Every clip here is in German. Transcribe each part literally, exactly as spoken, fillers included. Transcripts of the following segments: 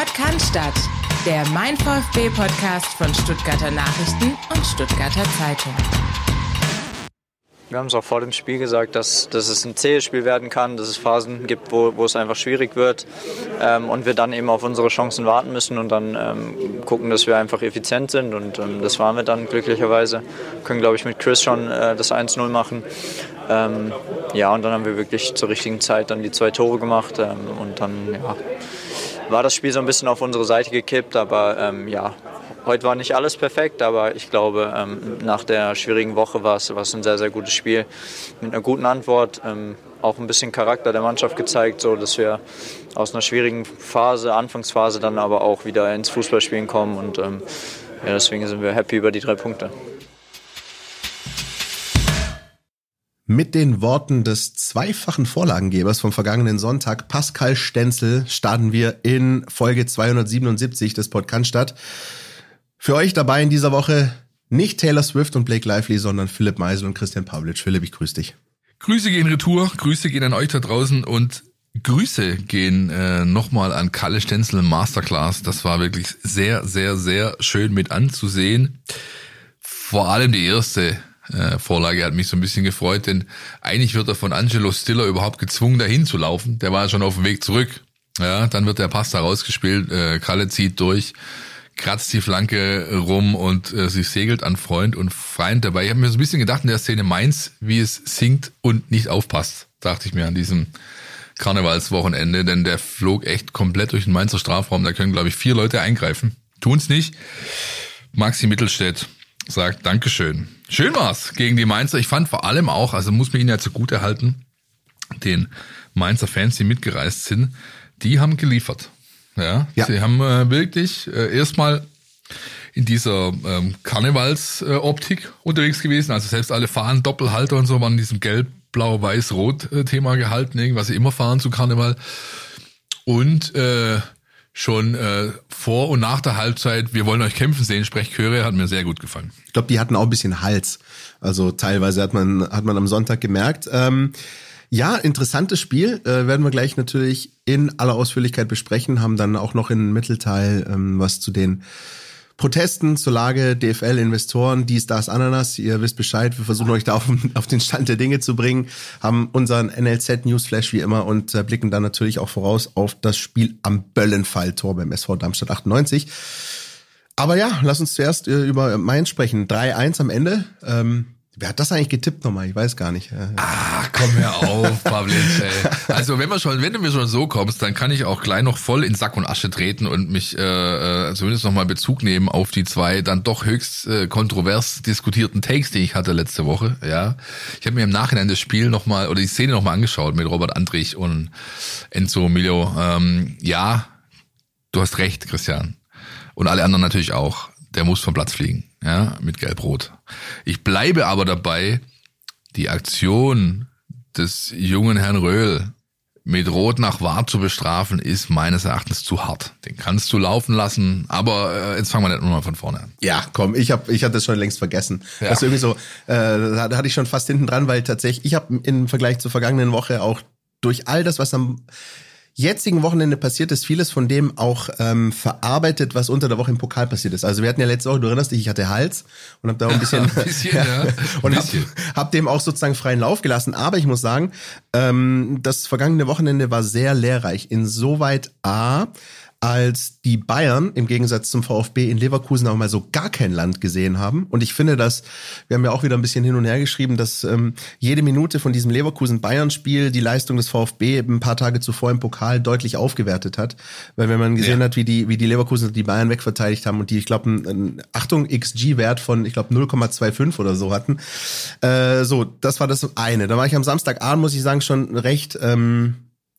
Podcast, der Mein VfB-Podcast von Stuttgarter Nachrichten und Stuttgarter Zeitung. Wir haben es auch vor dem Spiel gesagt, dass, dass es ein zähes Spiel werden kann, dass es Phasen gibt, wo, wo es einfach schwierig wird ähm, und wir dann eben auf unsere Chancen warten müssen und dann ähm, gucken, dass wir einfach effizient sind und ähm, das waren wir dann glücklicherweise. Wir können, glaube ich, mit Chris schon äh, das eins null machen. Ähm, ja, und dann haben wir wirklich zur richtigen Zeit dann die zwei Tore gemacht ähm, und dann ja, war das Spiel so ein bisschen auf unsere Seite gekippt, aber ähm, ja, heute war nicht alles perfekt, aber ich glaube, ähm, nach der schwierigen Woche war es, war es ein sehr, sehr gutes Spiel mit einer guten Antwort, ähm, auch ein bisschen Charakter der Mannschaft gezeigt, so dass wir aus einer schwierigen Phase, Anfangsphase dann aber auch wieder ins Fußballspielen kommen und ähm, ja, deswegen sind wir happy über die drei Punkte. Mit den Worten des zweifachen Vorlagengebers vom vergangenen Sonntag, Pascal Stenzel, starten wir in Folge zweihundertsiebenundsiebzig des Podcast. Für euch dabei in dieser Woche nicht Taylor Swift und Blake Lively, sondern Philipp Meisel und Christian Pavlic. Philipp, ich grüße dich. Grüße gehen retour, Grüße gehen an euch da draußen und Grüße gehen äh, nochmal an Kalle Stenzel Masterclass. Das war wirklich sehr, sehr, sehr schön mit anzusehen. Vor allem die erste äh, Vorlage hat mich so ein bisschen gefreut, denn eigentlich wird er von Angelo Stiller überhaupt gezwungen, dahin zu laufen. Der war schon auf dem Weg zurück. Ja, dann wird der Pass da rausgespielt, äh, Kalle zieht durch, kratzt die Flanke rum und äh, sie segelt an Freund und Feind dabei. Ich habe mir so ein bisschen gedacht in der Szene Mainz, wie es singt und nicht aufpasst, dachte ich mir an diesem Karnevalswochenende, denn der flog echt komplett durch den Mainzer Strafraum. Da können, glaube ich, vier Leute eingreifen. Tun's nicht. Maxi Mittelstädt sagt Dankeschön. Schön war's gegen die Mainzer. Ich fand vor allem auch, also muss man ihnen ja zugute halten, den Mainzer Fans, die mitgereist sind, die haben geliefert. Ja, ja. Sie haben äh, wirklich äh, erstmal in dieser ähm, Karnevalsoptik äh, unterwegs gewesen. Also selbst alle Fahnen, Doppelhalter und so waren in diesem Gelb, Blau, Weiß, Rot äh, Thema gehalten, irgendwas sie immer fahren zu Karneval. Und äh, schon äh, vor und nach der Halbzeit, wir wollen euch kämpfen sehen, Sprechchöre, hat mir sehr gut gefallen. Ich glaube, die hatten auch ein bisschen Hals. Also teilweise hat man hat man am Sonntag gemerkt. Ähm, Ja, interessantes Spiel, äh, werden wir gleich natürlich in aller Ausführlichkeit besprechen, haben dann auch noch im Mittelteil ähm, was zu den Protesten, zur Lage, D F L, Investoren, dies, das, Ananas, ihr wisst Bescheid, wir versuchen euch da auf, auf den Stand der Dinge zu bringen, haben unseren N L Z Newsflash wie immer und äh, blicken dann natürlich auch voraus auf das Spiel am Böllenfalltor beim S V Darmstadt achtundneunzig. Aber ja, lass uns zuerst äh, über Mainz sprechen, drei eins am Ende, ähm, wer hat das eigentlich getippt nochmal? Ich weiß gar nicht. Ah, komm hör auf, Pavlic, ey. Also wenn wir schon, wenn du mir schon so kommst, dann kann ich auch gleich noch voll in Sack und Asche treten und mich äh, zumindest nochmal Bezug nehmen auf die zwei dann doch höchst äh, kontrovers diskutierten Takes, die ich hatte letzte Woche. Ja, ich habe mir im Nachhinein das Spiel nochmal oder die Szene nochmal angeschaut mit Robert Andrich und Enzo Milo. Ähm, ja, du hast recht, Christian. Und alle anderen natürlich auch. Der muss vom Platz fliegen, ja, mit Gelb-Rot. Ich bleibe aber dabei, die Aktion des jungen Herrn Röhl mit Rot nach V A R zu bestrafen, ist meines Erachtens zu hart. Den kannst du laufen lassen, aber äh, jetzt fangen wir nicht nur mal von vorne an. Ja, komm, ich hab, ich hatte das schon längst vergessen. Ja. Das ist irgendwie so, äh, da, da hatte ich schon fast hinten dran, weil tatsächlich, ich habe im Vergleich zur vergangenen Woche auch durch all das, was am jetzigen Wochenende passiert ist, vieles von dem auch ähm, verarbeitet, was unter der Woche im Pokal passiert ist. Also wir hatten ja letzte Woche, du erinnerst dich, ich hatte Hals und habe da auch ein bisschen, ein bisschen ja, ja. und habe hab dem auch sozusagen freien Lauf gelassen. Aber ich muss sagen, ähm, das vergangene Wochenende war sehr lehrreich. Insoweit A, als die Bayern im Gegensatz zum VfB in Leverkusen auch mal so gar kein Land gesehen haben. Und ich finde, dass wir haben ja auch wieder ein bisschen hin und her geschrieben, dass ähm, jede Minute von diesem Leverkusen-Bayern-Spiel die Leistung des VfB ein paar Tage zuvor im Pokal deutlich aufgewertet hat. Weil wenn man gesehen ja. hat, wie die wie die Leverkusen die Bayern wegverteidigt haben und die, ich glaube, einen Achtung X G-Wert von, ich glaube, null Komma fünfundzwanzig oder so hatten. Äh, so, das war das eine. Da war ich am Samstagabend, muss ich sagen, schon recht ähm,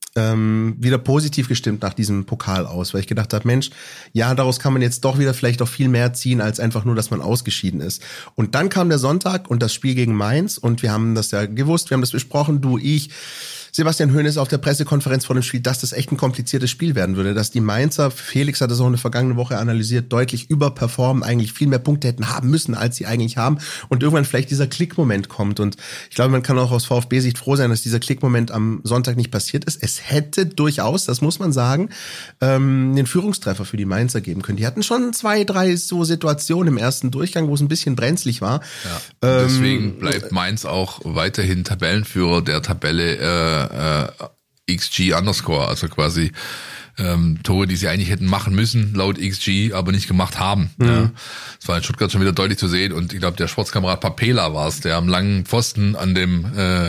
Ähm, wieder positiv gestimmt nach diesem Pokal aus, weil ich gedacht habe, Mensch, ja, daraus kann man jetzt doch wieder vielleicht auch viel mehr ziehen, als einfach nur, dass man ausgeschieden ist. Und dann kam der Sonntag und das Spiel gegen Mainz und wir haben das ja gewusst, wir haben das besprochen, du, ich, Sebastian Hoeneß auf der Pressekonferenz vor dem Spiel, dass das echt ein kompliziertes Spiel werden würde, dass die Mainzer, Felix hat das auch in der vergangenen Woche analysiert, deutlich überperformen, eigentlich viel mehr Punkte hätten haben müssen, als sie eigentlich haben und irgendwann vielleicht dieser Klickmoment kommt und ich glaube, man kann auch aus VfB-Sicht froh sein, dass dieser Klickmoment am Sonntag nicht passiert ist. Es hätte durchaus, das muss man sagen, ähm, den Führungstreffer für die Mainzer geben können. Die hatten schon zwei, drei so Situationen im ersten Durchgang, wo es ein bisschen brenzlig war. Ja, ähm, deswegen bleibt Mainz auch weiterhin Tabellenführer der Tabelle äh, äh, X G Underscore, also quasi ähm, Tore, die sie eigentlich hätten machen müssen, laut X G, aber nicht gemacht haben. Mhm. Ja. Das war in Stuttgart schon wieder deutlich zu sehen und ich glaube, der Sportskamerad Papela war es, der am langen Pfosten an dem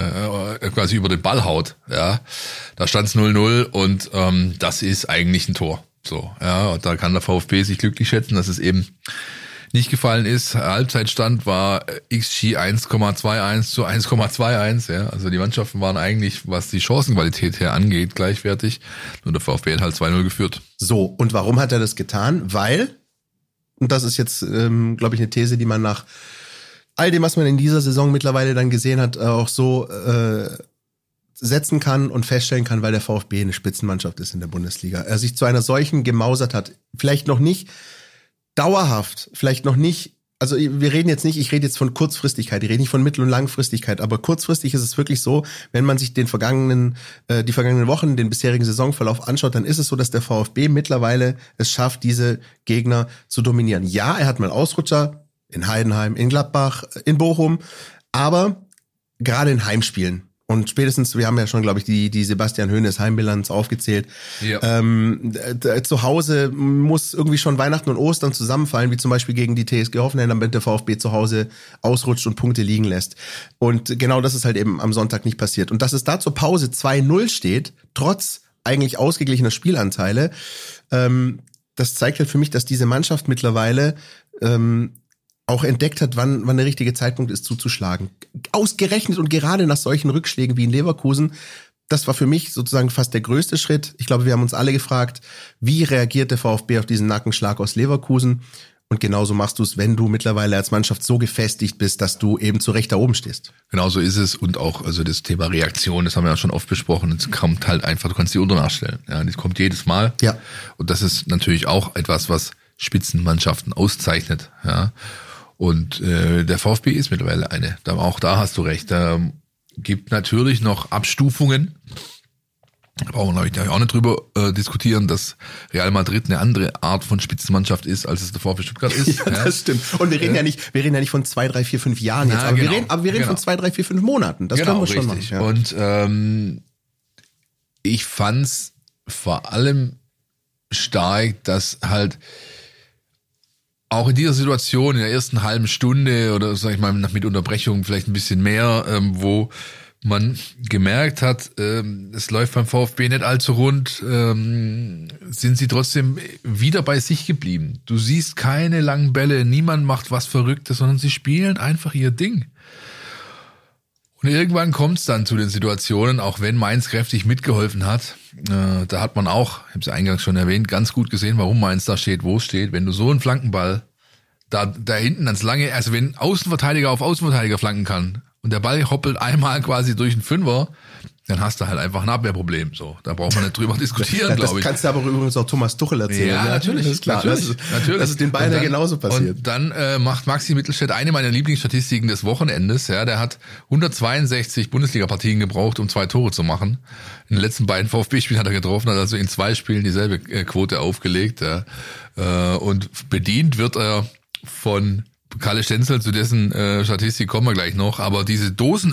äh, quasi über den Ball haut. Ja, da stand es null null und ähm, das ist eigentlich ein Tor. So, ja, und da kann der VfB sich glücklich schätzen, dass es eben nicht gefallen ist. Halbzeitstand war X G eins Komma einundzwanzig zu eins Komma einundzwanzig, ja. Also die Mannschaften waren eigentlich, was die Chancenqualität her angeht, gleichwertig. Nur der VfB hat halt zwei null geführt. So, und warum hat er das getan? Weil, und das ist jetzt, ähm, glaube ich, eine These, die man nach all dem, was man in dieser Saison mittlerweile dann gesehen hat, auch so äh, setzen kann und feststellen kann, weil der VfB eine Spitzenmannschaft ist in der Bundesliga. Er sich zu einer solchen gemausert hat. Vielleicht noch nicht dauerhaft, vielleicht noch nicht, also wir reden jetzt nicht, ich rede jetzt von Kurzfristigkeit, ich rede nicht von Mittel- und Langfristigkeit, aber kurzfristig ist es wirklich so, wenn man sich den vergangenen, äh, die vergangenen Wochen, den bisherigen Saisonverlauf anschaut, dann ist es so, dass der VfB mittlerweile es schafft, diese Gegner zu dominieren. Ja, er hat mal Ausrutscher in Heidenheim, in Gladbach, in Bochum, aber gerade in Heimspielen, und spätestens, wir haben ja schon, glaube ich, die die Sebastian Hoeneß Heimbilanz aufgezählt. Ja. Ähm, d- zu Hause muss irgendwie schon Weihnachten und Ostern zusammenfallen, wie zum Beispiel gegen die T S G Hoffenheim, damit der VfB zu Hause ausrutscht und Punkte liegen lässt. Und genau das ist halt eben am Sonntag nicht passiert. Und dass es da zur Pause zwei null steht, trotz eigentlich ausgeglichener Spielanteile, ähm, das zeigt halt für mich, dass diese Mannschaft mittlerweile ähm, auch entdeckt hat, wann, wann der richtige Zeitpunkt ist, zuzuschlagen. Ausgerechnet und gerade nach solchen Rückschlägen wie in Leverkusen, das war für mich sozusagen fast der größte Schritt. Ich glaube, wir haben uns alle gefragt, wie reagiert der VfB auf diesen Nackenschlag aus Leverkusen? Und genauso machst du es, wenn du mittlerweile als Mannschaft so gefestigt bist, dass du eben zu Recht da oben stehst. Genauso ist es und auch also das Thema Reaktion, das haben wir ja schon oft besprochen. Es kommt halt einfach, du kannst die unter nachstellen. Ja, das kommt jedes Mal. Ja. Und das ist natürlich auch etwas, was Spitzenmannschaften auszeichnet. Ja. Und äh, der VfB ist mittlerweile eine. Da, auch da hast du recht. Da gibt natürlich noch Abstufungen. Da brauchen wir, glaube ich, auch nicht drüber äh, diskutieren, dass Real Madrid eine andere Art von Spitzenmannschaft ist, als es der VfB Stuttgart ist. Ja, ja. Das stimmt. Und wir reden ja, ja nicht, wir reden ja nicht von zwei, drei, vier, fünf Jahren jetzt, Na, aber, genau. wir reden, aber wir reden genau. von zwei, drei, vier, fünf Monaten. Das genau, können wir schon richtig. machen. Ja. Und ähm, ich fand's vor allem stark, dass halt auch in dieser Situation, in der ersten halben Stunde oder sag ich mal mit Unterbrechung vielleicht ein bisschen mehr, ähm, wo man gemerkt hat, ähm, es läuft beim VfB nicht allzu rund, ähm, sind sie trotzdem wieder bei sich geblieben. Du siehst keine langen Bälle, niemand macht was Verrücktes, sondern sie spielen einfach ihr Ding. Und irgendwann kommt es dann zu den Situationen, auch wenn Mainz kräftig mitgeholfen hat. Äh, da hat man auch, ich habe es ja eingangs schon erwähnt, ganz gut gesehen, warum Mainz da steht, wo es steht. Wenn du so einen Flankenball da, da hinten ans lange, also wenn Außenverteidiger auf Außenverteidiger flanken kann und der Ball hoppelt einmal quasi durch einen Fünfer, dann hast du halt einfach ein Abwehrproblem. So, da braucht man nicht drüber diskutieren, ja, glaube ich. Das kannst du aber übrigens auch Thomas Tuchel erzählen. Ja, ja? natürlich. Das ist klar. Natürlich, das ist, natürlich. Das ist den Bayern ja genauso passiert. Und dann äh, macht Maxi Mittelstädt eine meiner Lieblingsstatistiken des Wochenendes. Ja, der hat hundertzweiundsechzig Bundesliga-Partien gebraucht, um zwei Tore zu machen. In den letzten beiden VfB-Spielen hat er getroffen, hat also in zwei Spielen dieselbe äh, Quote aufgelegt. Ja. Äh, und bedient wird er von Kalle Stenzel, zu dessen äh, Statistik kommen wir gleich noch. Aber diese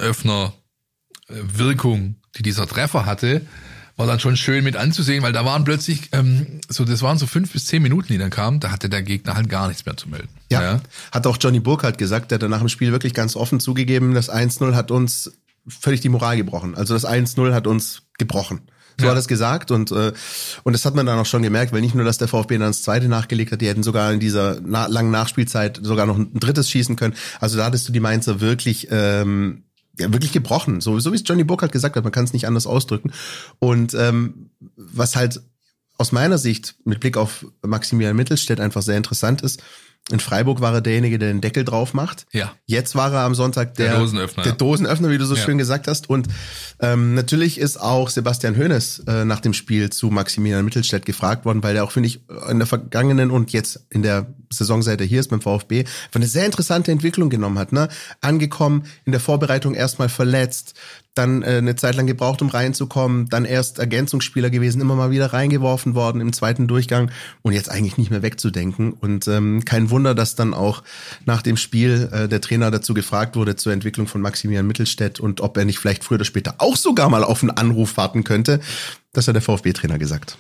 Dosenöffner-Wirkung, die dieser Treffer hatte, war dann schon schön mit anzusehen, weil da waren plötzlich, ähm, so das waren so fünf bis zehn Minuten, die dann kamen, da hatte der Gegner halt gar nichts mehr zu melden. Ja, ja. Hat auch Johnny Burkhardt gesagt, der hat nach dem Spiel wirklich ganz offen zugegeben, das eins null hat uns völlig die Moral gebrochen. Also das eins null hat uns gebrochen. So ja. hat er es gesagt und äh, und das hat man dann auch schon gemerkt, weil nicht nur, dass der VfB dann das zweite nachgelegt hat, die hätten sogar in dieser na- langen Nachspielzeit sogar noch ein drittes schießen können. Also da hattest du die Mainzer wirklich ähm, ja, wirklich gebrochen, so, so wie es Johnny Burkhardt gesagt hat, man kann es nicht anders ausdrücken. Und ähm, was halt aus meiner Sicht mit Blick auf Maximilian Mittelstädt einfach sehr interessant ist, In Freiburg war er derjenige, der den Deckel drauf macht. Ja. Jetzt war er am Sonntag der, der Dosenöffner. Der Dosenöffner, wie du so ja. schön gesagt hast. Und ähm, natürlich ist auch Sebastian Hoeneß äh, nach dem Spiel zu Maximilian Mittelstädt gefragt worden, weil der auch, finde ich, in der vergangenen und jetzt in der Saison, seit er hier ist beim VfB, eine sehr interessante Entwicklung genommen hat. Ne? Angekommen, in der Vorbereitung erstmal verletzt, dann äh, eine Zeit lang gebraucht, um reinzukommen, dann erst Ergänzungsspieler gewesen, immer mal wieder reingeworfen worden im zweiten Durchgang und jetzt eigentlich nicht mehr wegzudenken. Und ähm, kein Wunder, dass dann auch nach dem Spiel äh, der Trainer dazu gefragt wurde zur Entwicklung von Maximilian Mittelstädt und ob er nicht vielleicht früher oder später auch sogar mal auf einen Anruf warten könnte. Das hat der VfB-Trainer gesagt.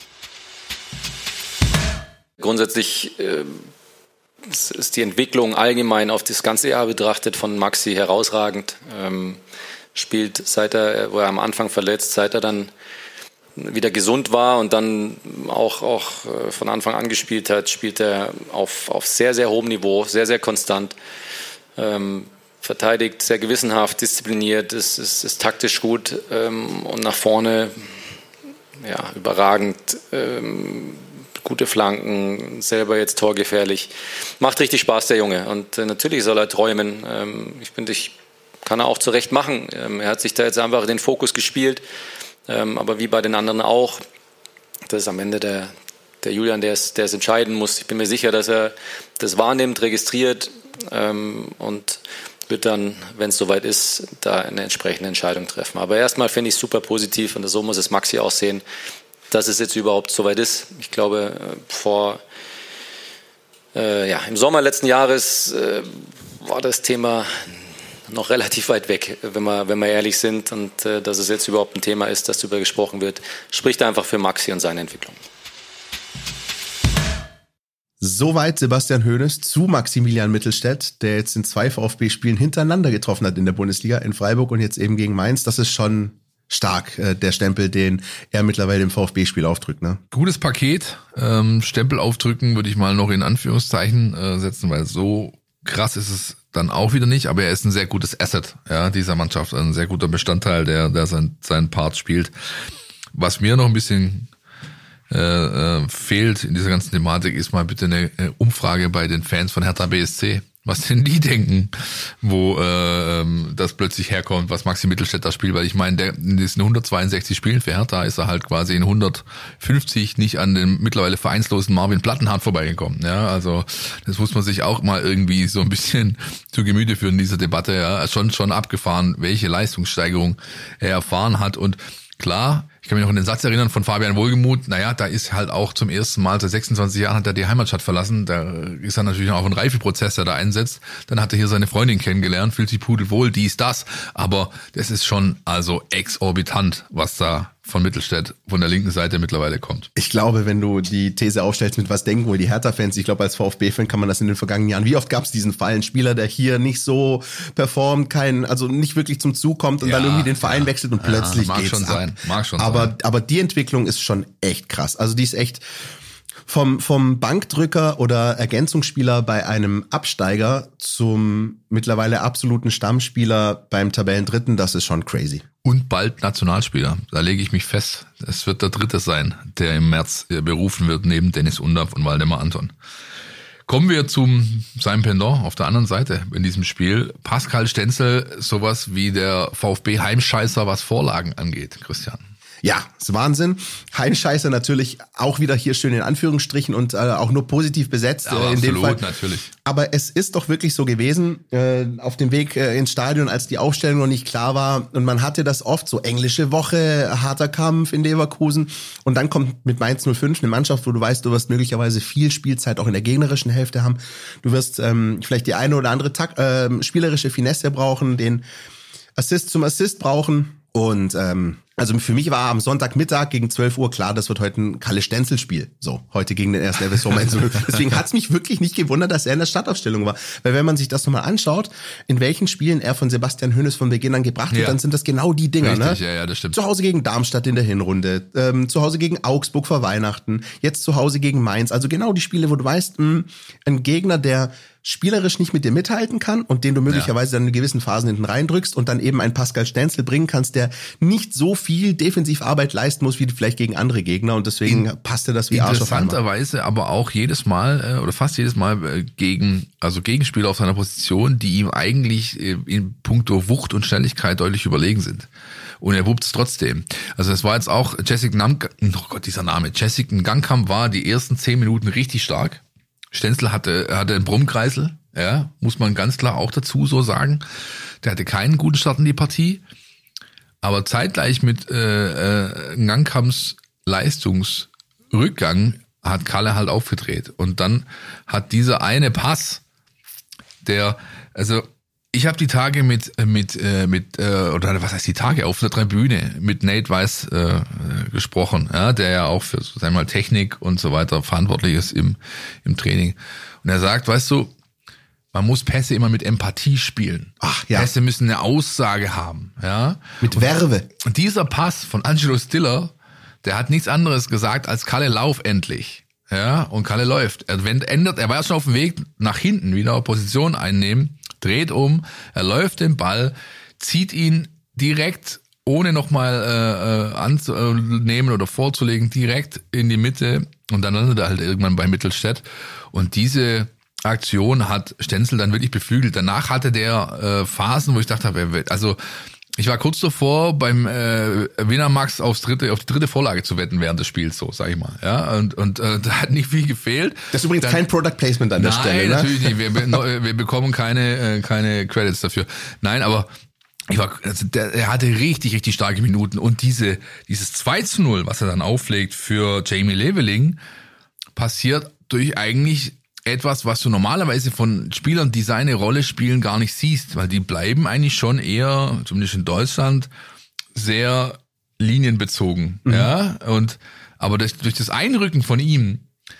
Grundsätzlich äh, ist die Entwicklung allgemein auf das ganze Jahr betrachtet von Maxi herausragend. Ähm, spielt, seit er, wo er am Anfang verletzt, seit er dann wieder gesund war und dann auch, auch von Anfang an gespielt hat, spielt er auf, auf sehr, sehr hohem Niveau, sehr, sehr konstant, ähm, verteidigt sehr gewissenhaft, diszipliniert, ist, ist, ist taktisch gut ähm, und nach vorne ja, überragend, ähm, gute Flanken, selber jetzt torgefährlich. Macht richtig Spaß, der Junge. Und äh, natürlich soll er träumen. Ähm, ich finde, ich kann er auch zu Recht machen. Ähm, er hat sich da jetzt einfach den Fokus gespielt. Ähm, aber wie bei den anderen auch, das ist am Ende der, der Julian, der es, der es entscheiden muss. Ich bin mir sicher, dass er das wahrnimmt, registriert ähm, und wird dann, wenn es soweit ist, da eine entsprechende Entscheidung treffen. Aber erstmal finde ich es super positiv und so muss es Maxi auch sehen, dass es jetzt überhaupt soweit ist. Ich glaube, vor äh, ja, im Sommer letzten Jahres äh, war das Thema noch relativ weit weg, wenn wir, wenn wir ehrlich sind. Und äh, dass es jetzt überhaupt ein Thema ist, dass darüber gesprochen wird, spricht einfach für Maxi und seine Entwicklung. Soweit Sebastian Hoeneß zu Maximilian Mittelstädt, der jetzt in zwei VfB-Spielen hintereinander getroffen hat in der Bundesliga, in Freiburg und jetzt eben gegen Mainz. Das ist schon stark, äh, der Stempel, den er mittlerweile im VfB-Spiel aufdrückt. Ne? Gutes Paket. Ähm, Stempel aufdrücken würde ich mal noch in Anführungszeichen äh, setzen, weil so krass ist es dann auch wieder nicht, aber er ist ein sehr gutes Asset, ja, dieser Mannschaft, ein sehr guter Bestandteil, der, der sein, seinen Part spielt. Was mir noch ein bisschen äh, äh, fehlt in dieser ganzen Thematik, ist mal bitte eine äh, Umfrage bei den Fans von Hertha B S C. Was denn die denken, wo äh, das plötzlich herkommt, was Maxi Mittelstädt da spielt, weil ich meine, der in diesen hundertzweiundsechzig Spielen für Hertha ist er halt quasi in hundertfünfzig nicht an dem mittlerweile vereinslosen Marvin Plattenhardt vorbeigekommen. Ja, also das muss man sich auch mal irgendwie so ein bisschen zu Gemüte führen in dieser Debatte. Ja, schon schon abgefahren, welche Leistungssteigerung er erfahren hat und klar. Ich kann mich noch an den Satz erinnern von Fabian Wohlgemuth, naja, da ist halt auch zum ersten Mal seit sechsundzwanzig Jahren hat er die Heimatstadt verlassen, da ist dann natürlich auch ein Reifeprozess, der da einsetzt, dann hat er hier seine Freundin kennengelernt, fühlt sich pudelwohl, dies, das, aber das ist schon also exorbitant, was da von Mittelstädt von der linken Seite mittlerweile kommt. Ich glaube, wenn du die These aufstellst, mit was denken wohl die Hertha-Fans, ich glaube, als VfB-Fan kann man das in den vergangenen Jahren, wie oft gab es diesen Fall, ein Spieler, der hier nicht so performt, kein, also nicht wirklich zum Zug kommt und ja, dann irgendwie den Verein ja, wechselt und plötzlich ja, mag geht's schon ab. sein, mag schon aber, sein. Aber die Entwicklung ist schon echt krass. Also die ist echt vom, vom Bankdrücker oder Ergänzungsspieler bei einem Absteiger zum mittlerweile absoluten Stammspieler beim Tabellendritten, das ist schon crazy. Und bald Nationalspieler. Da lege ich mich fest. Es wird der Dritte sein, der im März berufen wird, neben Dennis Undaff und Waldemar Anton. Kommen wir zum seinem Pendant auf der anderen Seite in diesem Spiel. Pascal Stenzel, sowas wie der VfB-Heimscheißer, was Vorlagen angeht, Christian. Ja, ist Wahnsinn. Heimscheißer natürlich auch wieder hier schön in Anführungsstrichen und äh, auch nur positiv besetzt. Ja, äh, in absolut, dem Fall. natürlich. Aber es ist doch wirklich so gewesen, äh, auf dem Weg äh, ins Stadion, als die Aufstellung noch nicht klar war und man hatte das oft so, englische Woche, harter Kampf in Leverkusen und dann kommt mit Mainz null fünf eine Mannschaft, wo du weißt, du wirst möglicherweise viel Spielzeit auch in der gegnerischen Hälfte haben. Du wirst ähm, vielleicht die eine oder andere Tak- äh, spielerische Finesse brauchen, den Assist zum Assist brauchen. Und ähm, also für mich war am Sonntagmittag gegen zwölf Uhr klar, das wird heute ein Kalle-Stenzel-Spiel. So, heute gegen den ersten F S V Mainz. Deswegen hat's mich wirklich nicht gewundert, dass er in der Startaufstellung war. Weil wenn man sich das nochmal anschaut, in welchen Spielen er von Sebastian Hoeneß von Beginn an gebracht ja. wird, dann sind das genau die Dinger. Richtig, ne? ja, ja, das stimmt. Zu Hause gegen Darmstadt in der Hinrunde, ähm, zu Hause gegen Augsburg vor Weihnachten, jetzt zu Hause gegen Mainz. Also genau die Spiele, wo du weißt, mh, ein Gegner, der spielerisch nicht mit dir mithalten kann und den du möglicherweise ja. dann in gewissen Phasen hinten reindrückst und dann eben einen Pascal Stenzel bringen kannst, der nicht so viel Defensivarbeit leisten muss wie vielleicht gegen andere Gegner und deswegen in, passte das wie Arsch auf einmal. Interessanterweise aber auch jedes Mal oder fast jedes Mal gegen, also Gegenspieler auf seiner Position, die ihm eigentlich in puncto Wucht und Schnelligkeit deutlich überlegen sind. Und er wuppt es trotzdem. Also es war jetzt auch Jessic Namk, oh Gott, dieser Name, Jessic Ngankamp war die ersten zehn Minuten richtig stark. Stenzel hatte, hatte einen Brummkreisel, ja, muss man ganz klar auch dazu so sagen. Der hatte keinen guten Start in die Partie. Aber zeitgleich mit äh, äh, Ngankamps Leistungsrückgang hat Kalle halt aufgedreht. Und dann hat dieser eine Pass, der, also ich habe die Tage mit mit äh, mit äh, oder was heißt die Tage auf der Tribüne mit Nate Weiss äh, gesprochen, ja, der ja auch für sagen wir mal Technik und so weiter verantwortlich ist im im Training. Und er sagt, weißt du, man muss Pässe immer mit Empathie spielen. Ach ja. Pässe müssen eine Aussage haben, ja. Mit Werbe. Und dieser Pass von Angelo Stiller, der hat nichts anderes gesagt als Kalle, lauf endlich. Ja, und Kalle läuft. Er ändert, er war ja schon auf dem Weg nach hinten, wieder Position einnehmen, dreht um, er läuft den Ball, zieht ihn direkt, ohne nochmal äh, anzunehmen oder vorzulegen, direkt in die Mitte und dann landet er halt irgendwann bei Mittelstädt. Und diese Aktion hat Stenzel dann wirklich beflügelt. Danach hatte der äh, Phasen, wo ich dachte, also ich war kurz davor, beim äh, Winamax aufs dritte, auf die dritte Vorlage zu wetten während des Spiels, so sag ich mal. Ja, und und äh, da hat nicht viel gefehlt. Das ist übrigens dann kein Product Placement an der nein, Stelle, ne? Nein, natürlich nicht. Wir, wir bekommen keine äh, keine Credits dafür. Nein, aber ich war, also der, er hatte richtig, richtig starke Minuten und diese dieses zwei zu null, was er dann auflegt für Jamie Leveling, passiert durch eigentlich etwas, was du normalerweise von Spielern, die seine Rolle spielen, gar nicht siehst, weil die bleiben eigentlich schon eher, zumindest in Deutschland, sehr linienbezogen, mhm. ja, und, aber durch, durch das Einrücken von ihm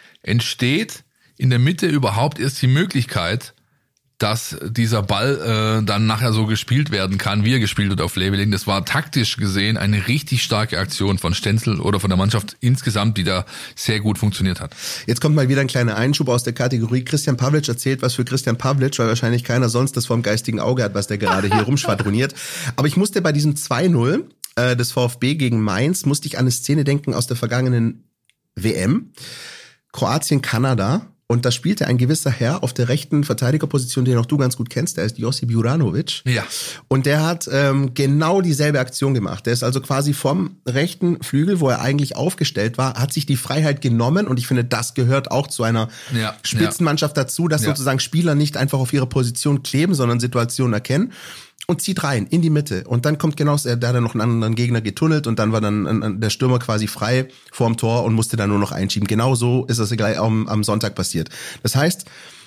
entsteht in der Mitte überhaupt erst die Möglichkeit, dass dieser Ball äh, dann nachher so gespielt werden kann, wie er gespielt wird auf Leveling. Das war taktisch gesehen eine richtig starke Aktion von Stenzel oder von der Mannschaft insgesamt, die da sehr gut funktioniert hat. Jetzt kommt mal wieder ein kleiner Einschub aus der Kategorie Christian Pavlic erzählt was für Christian Pavlic, weil wahrscheinlich keiner sonst das vom geistigen Auge hat, was der gerade hier rumschwadroniert. Aber ich musste bei diesem zwei null äh, des VfB gegen Mainz, musste ich an eine Szene denken aus der vergangenen W M. Kroatien, Kanada. Und da spielte ein gewisser Herr auf der rechten Verteidigerposition, den auch du ganz gut kennst, der ist Josip Juranovic. Ja. Und der hat ähm, genau dieselbe Aktion gemacht. Der ist also quasi vom rechten Flügel, wo er eigentlich aufgestellt war, hat sich die Freiheit genommen. Und ich finde, das gehört auch zu einer ja, Spitzenmannschaft ja. dazu, dass ja. sozusagen Spieler nicht einfach auf ihrer Position kleben, sondern Situationen erkennen. Und zieht rein, in die Mitte. Und dann kommt genau, da hat er noch einen anderen Gegner getunnelt und dann war dann der Stürmer quasi frei vorm Tor und musste dann nur noch einschieben. Genau so ist das gleich am, am Sonntag passiert. Das heißt,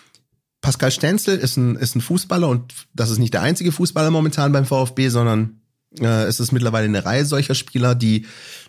Pascal Stenzel ist ein, ist ein Fußballer und das ist nicht der einzige Fußballer momentan beim VfB, sondern äh, es ist mittlerweile eine Reihe solcher Spieler, die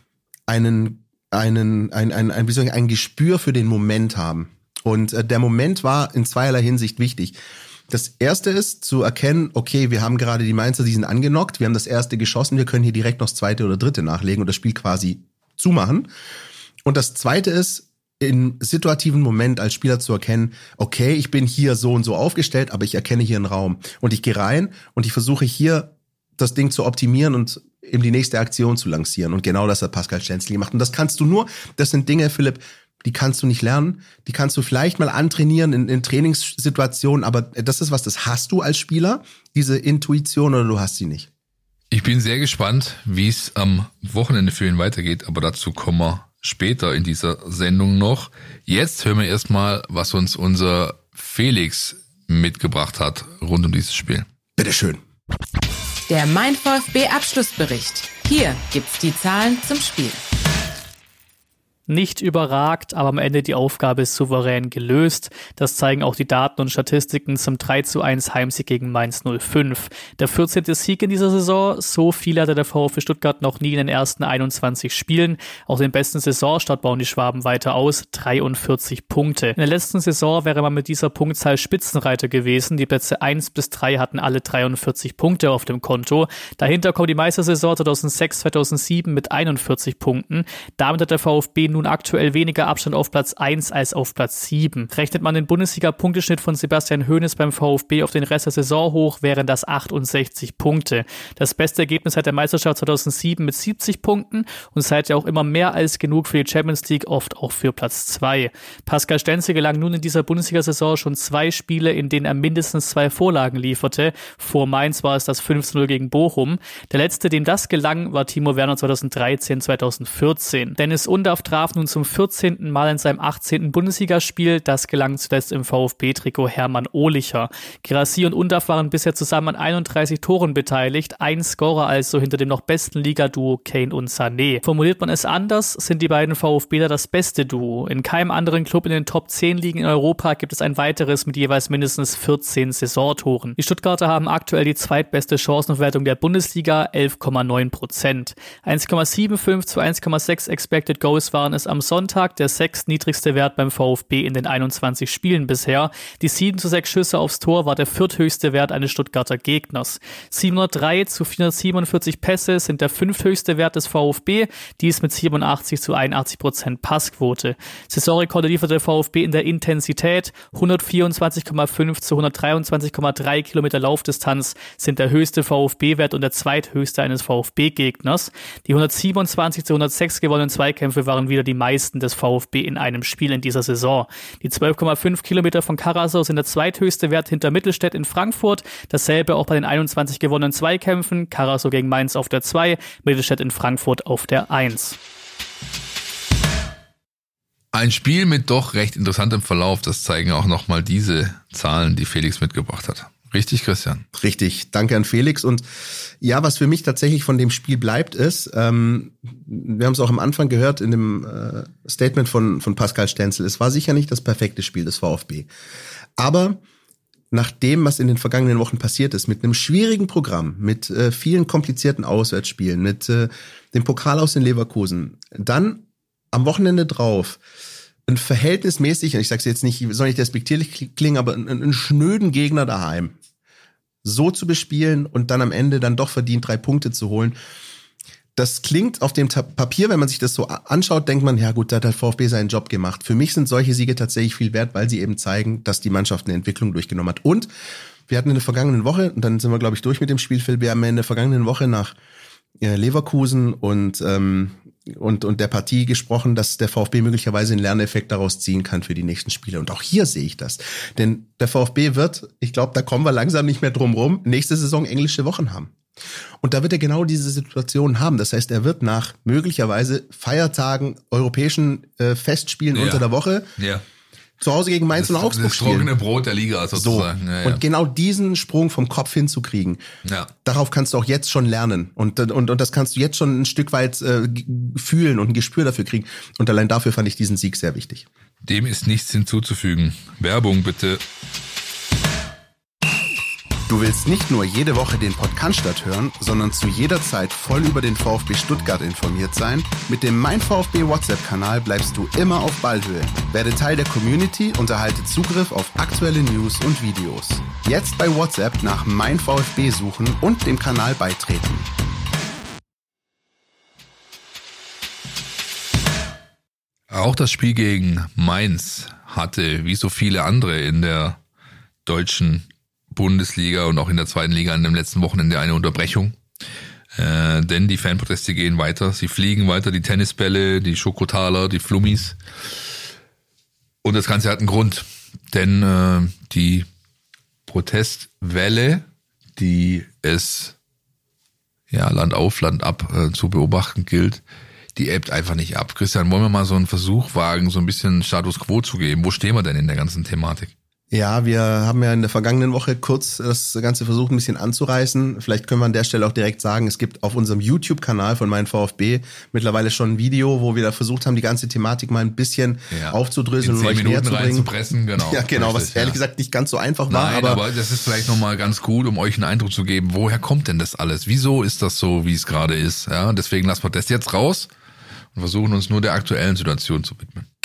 einen, einen, ein, ein, ein, wie soll ich, ein Gespür für den Moment haben. Und äh, der Moment war in zweierlei Hinsicht wichtig. Das erste ist zu erkennen, okay, wir haben gerade die Mainzer, die sind angenockt, wir haben das erste geschossen, wir können hier direkt noch das zweite oder dritte nachlegen und das Spiel quasi zumachen. Und das zweite ist, im situativen Moment als Spieler zu erkennen, okay, ich bin hier so und so aufgestellt, aber ich erkenne hier einen Raum. Und ich gehe rein und ich versuche hier das Ding zu optimieren und eben die nächste Aktion zu lancieren. Und genau das hat Pascal Stenzel gemacht. Und das kannst du nur, das sind Dinge, Philipp, die kannst du nicht lernen, die kannst du vielleicht mal antrainieren in, in Trainingssituationen, aber das ist was, das hast du als Spieler, diese Intuition, oder du hast sie nicht. Ich bin sehr gespannt, wie es am Wochenende für ihn weitergeht, aber dazu kommen wir später in dieser Sendung noch. Jetzt hören wir erstmal, was uns unser Felix mitgebracht hat rund um dieses Spiel. Bitteschön. Der Mein VfB Abschlussbericht. Hier gibt's die Zahlen zum Spiel. Nicht überragt, aber am Ende die Aufgabe souverän gelöst. Das zeigen auch die Daten und Statistiken zum drei zu eins Heimsieg gegen Mainz null fünf. Der vierzehnte Sieg in dieser Saison, so viel hatte der VfB Stuttgart noch nie in den ersten einundzwanzig Spielen. Auch den besten Saisonstart bauen die Schwaben weiter aus, dreiundvierzig Punkte. In der letzten Saison wäre man mit dieser Punktzahl Spitzenreiter gewesen. Die Plätze eins bis drei hatten alle dreiundvierzig Punkte auf dem Konto. Dahinter kommt die Meistersaison zweitausendsechs zweitausendsieben mit einundvierzig Punkten. Damit hat der VfB nun aktuell weniger Abstand auf Platz eins als auf Platz sieben. Rechnet man den Bundesliga-Punkteschnitt von Sebastian Hoeneß beim VfB auf den Rest der Saison hoch, wären das achtundsechzig Punkte. Das beste Ergebnis seit der Meisterschaft zweitausendsieben mit siebzig Punkten und seither auch immer mehr als genug für die Champions League, oft auch für Platz zwei. Pascal Stenzel gelang nun in dieser Bundesliga-Saison schon zwei Spiele, in denen er mindestens zwei Vorlagen lieferte. Vor Mainz war es das fünf zu null gegen Bochum. Der letzte, dem das gelang, war Timo Werner zweitausenddreizehn zweitausendvierzehn. Dennis Undaff traf nun zum vierzehnten Mal in seinem achtzehnten Bundesligaspiel. Das gelang zuletzt im VfB-Trikot Hermann Ohlicher. Girassi und Undaff waren bisher zusammen an einunddreißig Toren beteiligt. Ein Scorer also hinter dem noch besten Liga-Duo Kane und Sané. Formuliert man es anders, sind die beiden VfBler das beste Duo. In keinem anderen Club in den Top zehn Ligen in Europa gibt es ein weiteres mit jeweils mindestens vierzehn Saisontoren. Die Stuttgarter haben aktuell die zweitbeste Chancenverwertung der Bundesliga, elf Komma neun Prozent. eins Komma fünfundsiebzig zu eins Komma sechs Expected Goals waren es am Sonntag, der sechstniedrigste Wert beim VfB in den einundzwanzig Spielen bisher. Die sieben zu sechs Schüsse aufs Tor war der vierthöchste Wert eines Stuttgarter Gegners. siebenhundertdrei zu vierhundertsiebenundvierzig Pässe sind der fünfthöchste Wert des VfB, dies mit siebenundachtzig zu einundachtzig Prozent Passquote. Saisonrekorde lieferte der VfB in der Intensität, hundertvierundzwanzig Komma fünf zu hundertdreiundzwanzig Komma drei Kilometer Laufdistanz sind der höchste VfB-Wert und der zweithöchste eines VfB-Gegners. Die hundertsiebenundzwanzig zu hundertsechs gewonnenen Zweikämpfe waren wieder die meisten des VfB in einem Spiel in dieser Saison. Die zwölf Komma fünf Kilometer von Karasau sind der zweithöchste Wert hinter Mittelstädt in Frankfurt. Dasselbe auch bei den einundzwanzig gewonnenen Zweikämpfen. Karasau gegen Mainz auf der zwei, Mittelstädt in Frankfurt auf der eins. Ein Spiel mit doch recht interessantem Verlauf, das zeigen auch nochmal diese Zahlen, die Felix mitgebracht hat. Richtig, Christian? Richtig, danke an Felix. Und ja, was für mich tatsächlich von dem Spiel bleibt, ist, ähm, wir haben es auch am Anfang gehört in dem äh, Statement von, von Pascal Stenzel, es war sicher nicht das perfekte Spiel des VfB. Aber nach dem, was in den vergangenen Wochen passiert ist, mit einem schwierigen Programm, mit äh, vielen komplizierten Auswärtsspielen, mit äh, dem Pokal aus in Leverkusen, dann am Wochenende drauf ein verhältnismäßig, ich sag's jetzt nicht, soll nicht despektierlich klingen, aber einen, einen schnöden Gegner daheim so zu bespielen und dann am Ende dann doch verdient drei Punkte zu holen. Das klingt auf dem Papier, wenn man sich das so anschaut, denkt man, ja gut, da hat der VfB seinen Job gemacht. Für mich sind solche Siege tatsächlich viel wert, weil sie eben zeigen, dass die Mannschaft eine Entwicklung durchgenommen hat. Und wir hatten in der vergangenen Woche, und dann sind wir, glaube ich, durch mit dem Spielfilm, wir haben in der vergangenen Woche nach Leverkusen und ähm, und und der Partie gesprochen, dass der VfB möglicherweise einen Lerneffekt daraus ziehen kann für die nächsten Spiele. Und auch hier sehe ich das. Denn der VfB wird, ich glaube, da kommen wir langsam nicht mehr drum rum, nächste Saison englische Wochen haben. Und da wird er genau diese Situation haben. Das heißt, er wird nach möglicherweise Feiertagen, europäischen äh, Festspielen ja. unter der Woche ja. zu Hause gegen Mainz das, und Augsburg das spielen. Das trockene Brot der Liga sozusagen. So. Ja, ja. Und genau diesen Sprung vom Kopf hinzukriegen, ja. darauf kannst du auch jetzt schon lernen. Und, und, und das kannst du jetzt schon ein Stück weit äh, fühlen und ein Gespür dafür kriegen. Und allein dafür fand ich diesen Sieg sehr wichtig. Dem ist nichts hinzuzufügen. Werbung bitte. Du willst nicht nur jede Woche den Podcast hören, sondern zu jeder Zeit voll über den VfB Stuttgart informiert sein? Mit dem Mein VfB WhatsApp-Kanal bleibst du immer auf Ballhöhe. Werde Teil der Community und erhalte Zugriff auf aktuelle News und Videos. Jetzt bei WhatsApp nach Mein VfB suchen und dem Kanal beitreten. Auch das Spiel gegen Mainz hatte, wie so viele andere in der deutschen Bundesliga und auch in der zweiten Liga an dem letzten Wochenende eine Unterbrechung. Äh, denn die Fanproteste gehen weiter. Sie fliegen weiter, die Tennisbälle, die Schokotaler, die Flummis. Und das Ganze hat einen Grund. Denn äh, die Protestwelle, die es ja Land auf, Land ab äh, zu beobachten gilt, die ebbt einfach nicht ab. Christian, wollen wir mal so einen Versuch wagen, so ein bisschen Status Quo zu geben? Wo stehen wir denn in der ganzen Thematik? Ja, wir haben ja in der vergangenen Woche kurz das Ganze versucht, ein bisschen anzureißen. Vielleicht können wir an der Stelle auch direkt sagen, es gibt auf unserem YouTube-Kanal von Mein VfB mittlerweile schon ein Video, wo wir da versucht haben, die ganze Thematik mal ein bisschen ja, aufzudröseln und euch näher zu bringen. Pressen, genau. Ja, genau, richtig, was ehrlich ja. gesagt nicht ganz so einfach war. Nein, aber, aber das ist vielleicht nochmal ganz gut, um euch einen Eindruck zu geben, woher kommt denn das alles? Wieso ist das so, wie es gerade ist? Ja, deswegen lassen wir das jetzt raus und versuchen uns nur der aktuellen Situation zu widmen.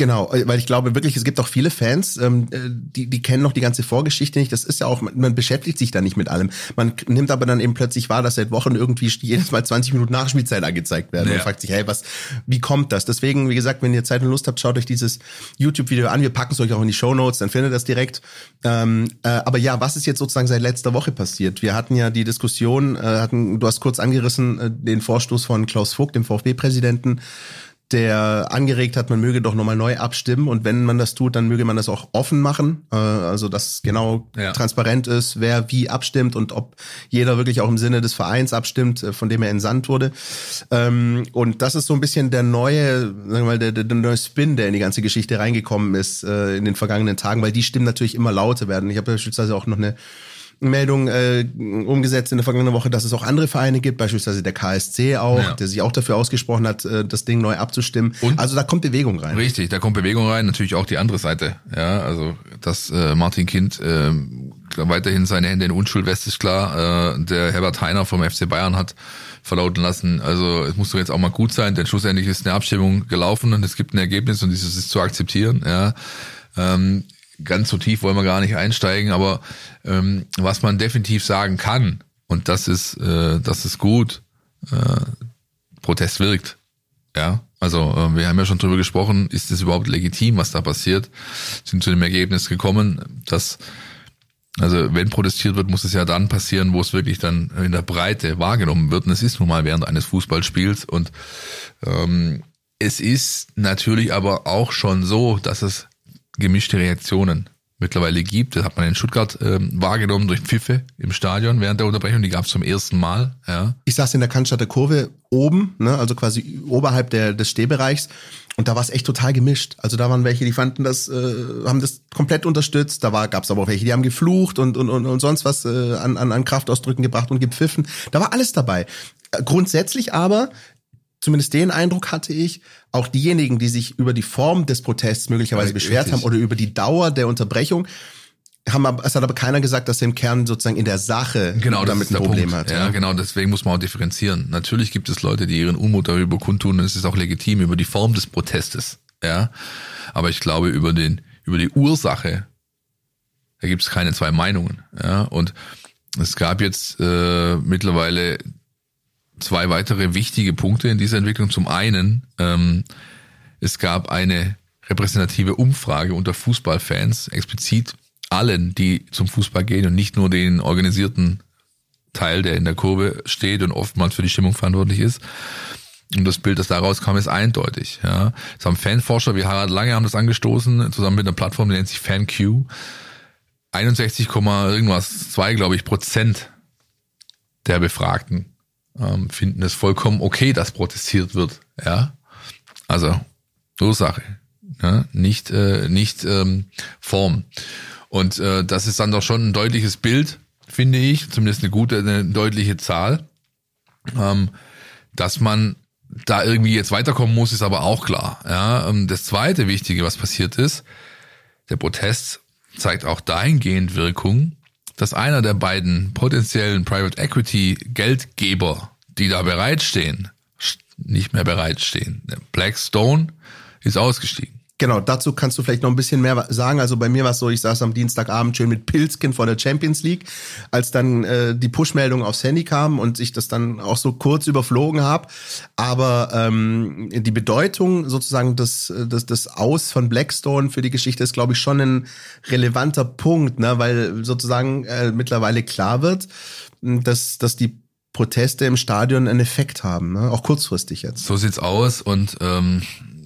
Genau, weil ich glaube wirklich, es gibt auch viele Fans, ähm, die die kennen noch die ganze Vorgeschichte nicht. Das ist ja auch, man beschäftigt sich da nicht mit allem. Man nimmt aber dann eben plötzlich wahr, dass seit Wochen irgendwie jedes Mal zwanzig Minuten Nachspielzeit angezeigt werden. Ja. Und fragt sich, hey, was, wie kommt das? Deswegen, wie gesagt, wenn ihr Zeit und Lust habt, schaut euch dieses YouTube-Video an. Wir packen es euch auch in die Shownotes, dann findet ihr das direkt. Ähm, äh, aber ja, was ist jetzt sozusagen seit letzter Woche passiert? Wir hatten ja die Diskussion, äh, hatten, du hast kurz angerissen, äh, den Vorstoß von Klaus Vogt, dem VfB-Präsidenten, der angeregt hat, man möge doch nochmal neu abstimmen und wenn man das tut, dann möge man das auch offen machen, äh, also dass genau ja. transparent ist, wer wie abstimmt und ob jeder wirklich auch im Sinne des Vereins abstimmt, von dem er entsandt wurde. Ähm, und das ist so ein bisschen der neue, sagen wir mal, der, der, der neue Spin, der in die ganze Geschichte reingekommen ist äh, in den vergangenen Tagen, weil die Stimmen natürlich immer lauter werden. Ich habe beispielsweise auch noch eine Meldung äh, umgesetzt in der vergangenen Woche, dass es auch andere Vereine gibt, beispielsweise der K S C auch, ja. der sich auch dafür ausgesprochen hat, äh, das Ding neu abzustimmen. Und also da kommt Bewegung rein. Richtig, da kommt Bewegung rein, natürlich auch die andere Seite. Ja, also dass äh, Martin Kind äh, weiterhin seine Hände in Unschuld wäscht, ist klar. Äh, der Herbert Heiner vom F C Bayern hat verlauten lassen, also es muss doch jetzt auch mal gut sein, denn schlussendlich ist eine Abstimmung gelaufen und es gibt ein Ergebnis und dieses ist zu akzeptieren. Ja. Ähm, Ganz so tief wollen wir gar nicht einsteigen, aber ähm, was man definitiv sagen kann, und das ist, äh, das ist gut, äh, Protest wirkt. Ja, also äh, wir haben ja schon drüber gesprochen, ist es überhaupt legitim, was da passiert? Sind zu dem Ergebnis gekommen, dass, also wenn protestiert wird, muss es ja dann passieren, wo es wirklich dann in der Breite wahrgenommen wird. Und es ist nun mal während eines Fußballspiels. Und ähm, es ist natürlich aber auch schon so, dass es gemischte Reaktionen mittlerweile gibt. Das hat man in Stuttgart ähm, wahrgenommen durch Pfiffe im Stadion während der Unterbrechung. Die gab es zum ersten Mal. Ja. Ich saß in der Cannstatter Kurve oben, ne, also quasi oberhalb der, des Stehbereichs. Und da war es echt total gemischt. Also da waren welche, die fanden das, äh, haben das komplett unterstützt. Da war, gab es aber auch welche, die haben geflucht und und und, und sonst was äh, an, an an Kraftausdrücken gebracht und gepfiffen. Da war alles dabei. Grundsätzlich aber, zumindest den Eindruck hatte ich, auch diejenigen, die sich über die Form des Protests möglicherweise ja, beschwert richtig. haben oder über die Dauer der Unterbrechung, haben aber, es hat aber keiner gesagt, dass er im Kern sozusagen in der Sache genau, damit ein Problem Punkt. hat. Ja, ja, genau, deswegen muss man auch differenzieren. Natürlich gibt es Leute, die ihren Unmut darüber kundtun, und es ist auch legitim über die Form des Protestes. Ja, aber ich glaube, über den, über die Ursache, da gibt es keine zwei Meinungen. Ja, und es gab jetzt äh, mittlerweile zwei weitere wichtige Punkte in dieser Entwicklung. Zum einen, ähm, es gab eine repräsentative Umfrage unter Fußballfans, explizit allen, die zum Fußball gehen und nicht nur den organisierten Teil, der in der Kurve steht und oftmals für die Stimmung verantwortlich ist. Und das Bild, das daraus kam, ist eindeutig. Ja, das haben Fanforscher wie Harald Lange haben das angestoßen, zusammen mit einer Plattform, die nennt sich FanQ. einundsechzig, irgendwas, zwei, glaube ich, Prozent der Befragten ähm, finden es vollkommen okay, dass protestiert wird. Ja, also Ursache, ja? nicht äh, nicht ähm, Form. Und äh, das ist dann doch schon ein deutliches Bild, finde ich, zumindest eine gute, eine deutliche Zahl. Ähm, dass man da irgendwie jetzt weiterkommen muss, ist aber auch klar. Ja, das zweite Wichtige, was passiert ist, der Protest zeigt auch dahingehend Wirkung, dass einer der beiden potenziellen Private Equity Geldgeber, die da bereitstehen, nicht mehr bereitstehen. Der Blackstone ist ausgestiegen. Genau, dazu kannst du vielleicht noch ein bisschen mehr sagen. Also bei mir war es so, ich saß am Dienstagabend schön mit Pilzken vor der Champions League, als dann äh, die Push-Meldung aufs Handy kam und ich das dann auch so kurz überflogen habe. Aber ähm, die Bedeutung sozusagen des, des, des Aus von Blackstone für die Geschichte ist, glaube ich, schon ein relevanter Punkt, ne? Weil sozusagen äh, mittlerweile klar wird, dass, dass die Proteste im Stadion einen Effekt haben, ne? Auch kurzfristig jetzt. So sieht's aus und ähm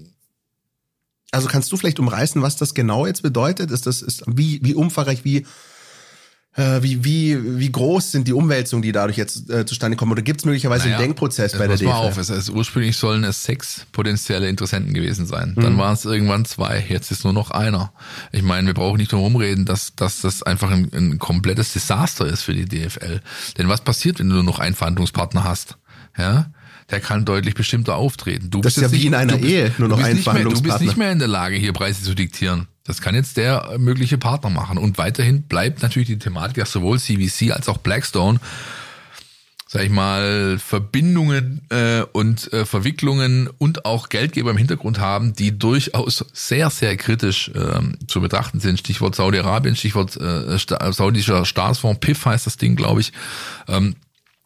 Also kannst du vielleicht umreißen, was das genau jetzt bedeutet? Ist das ist wie wie umfangreich, wie äh, wie wie wie groß sind die Umwälzungen, die dadurch jetzt äh, zustande kommen? Oder gibt es möglicherweise naja, einen Denkprozess bei der D F L? Auf, es ist, ursprünglich sollen es sechs potenzielle Interessenten gewesen sein. Dann mhm. waren es irgendwann zwei. Jetzt ist nur noch einer. Ich meine, wir brauchen nicht drum rumreden, dass dass das einfach ein, ein komplettes Desaster ist für die D F L. Denn was passiert, wenn du nur noch einen Verhandlungspartner hast? Ja. Der kann deutlich bestimmter auftreten. Du das bist ist ja wie nicht, in einer bist, Ehe, nur noch ein Verhandlungspartner. Du bist nicht mehr in der Lage, hier Preise zu diktieren. Das kann jetzt der mögliche Partner machen. Und weiterhin bleibt natürlich die Thematik, dass sowohl C V C als auch Blackstone sag ich mal, Verbindungen äh, und äh, Verwicklungen und auch Geldgeber im Hintergrund haben, die durchaus sehr, sehr kritisch ähm, zu betrachten sind. Stichwort Saudi-Arabien, Stichwort äh, Sta- saudischer Staatsfonds, P I F heißt das Ding, glaube ich. Ähm,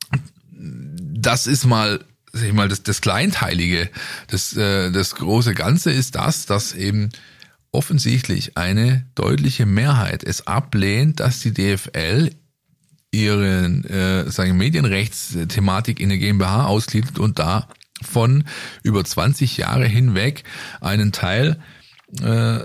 das ist mal, sag ich mal, das, das Kleinteilige. Das, äh, das große Ganze ist das, dass eben offensichtlich eine deutliche Mehrheit es ablehnt, dass die D F L ihren äh, sagen Medienrechtsthematik in der GmbH ausgliedert und davon über zwanzig Jahre hinweg einen Teil äh,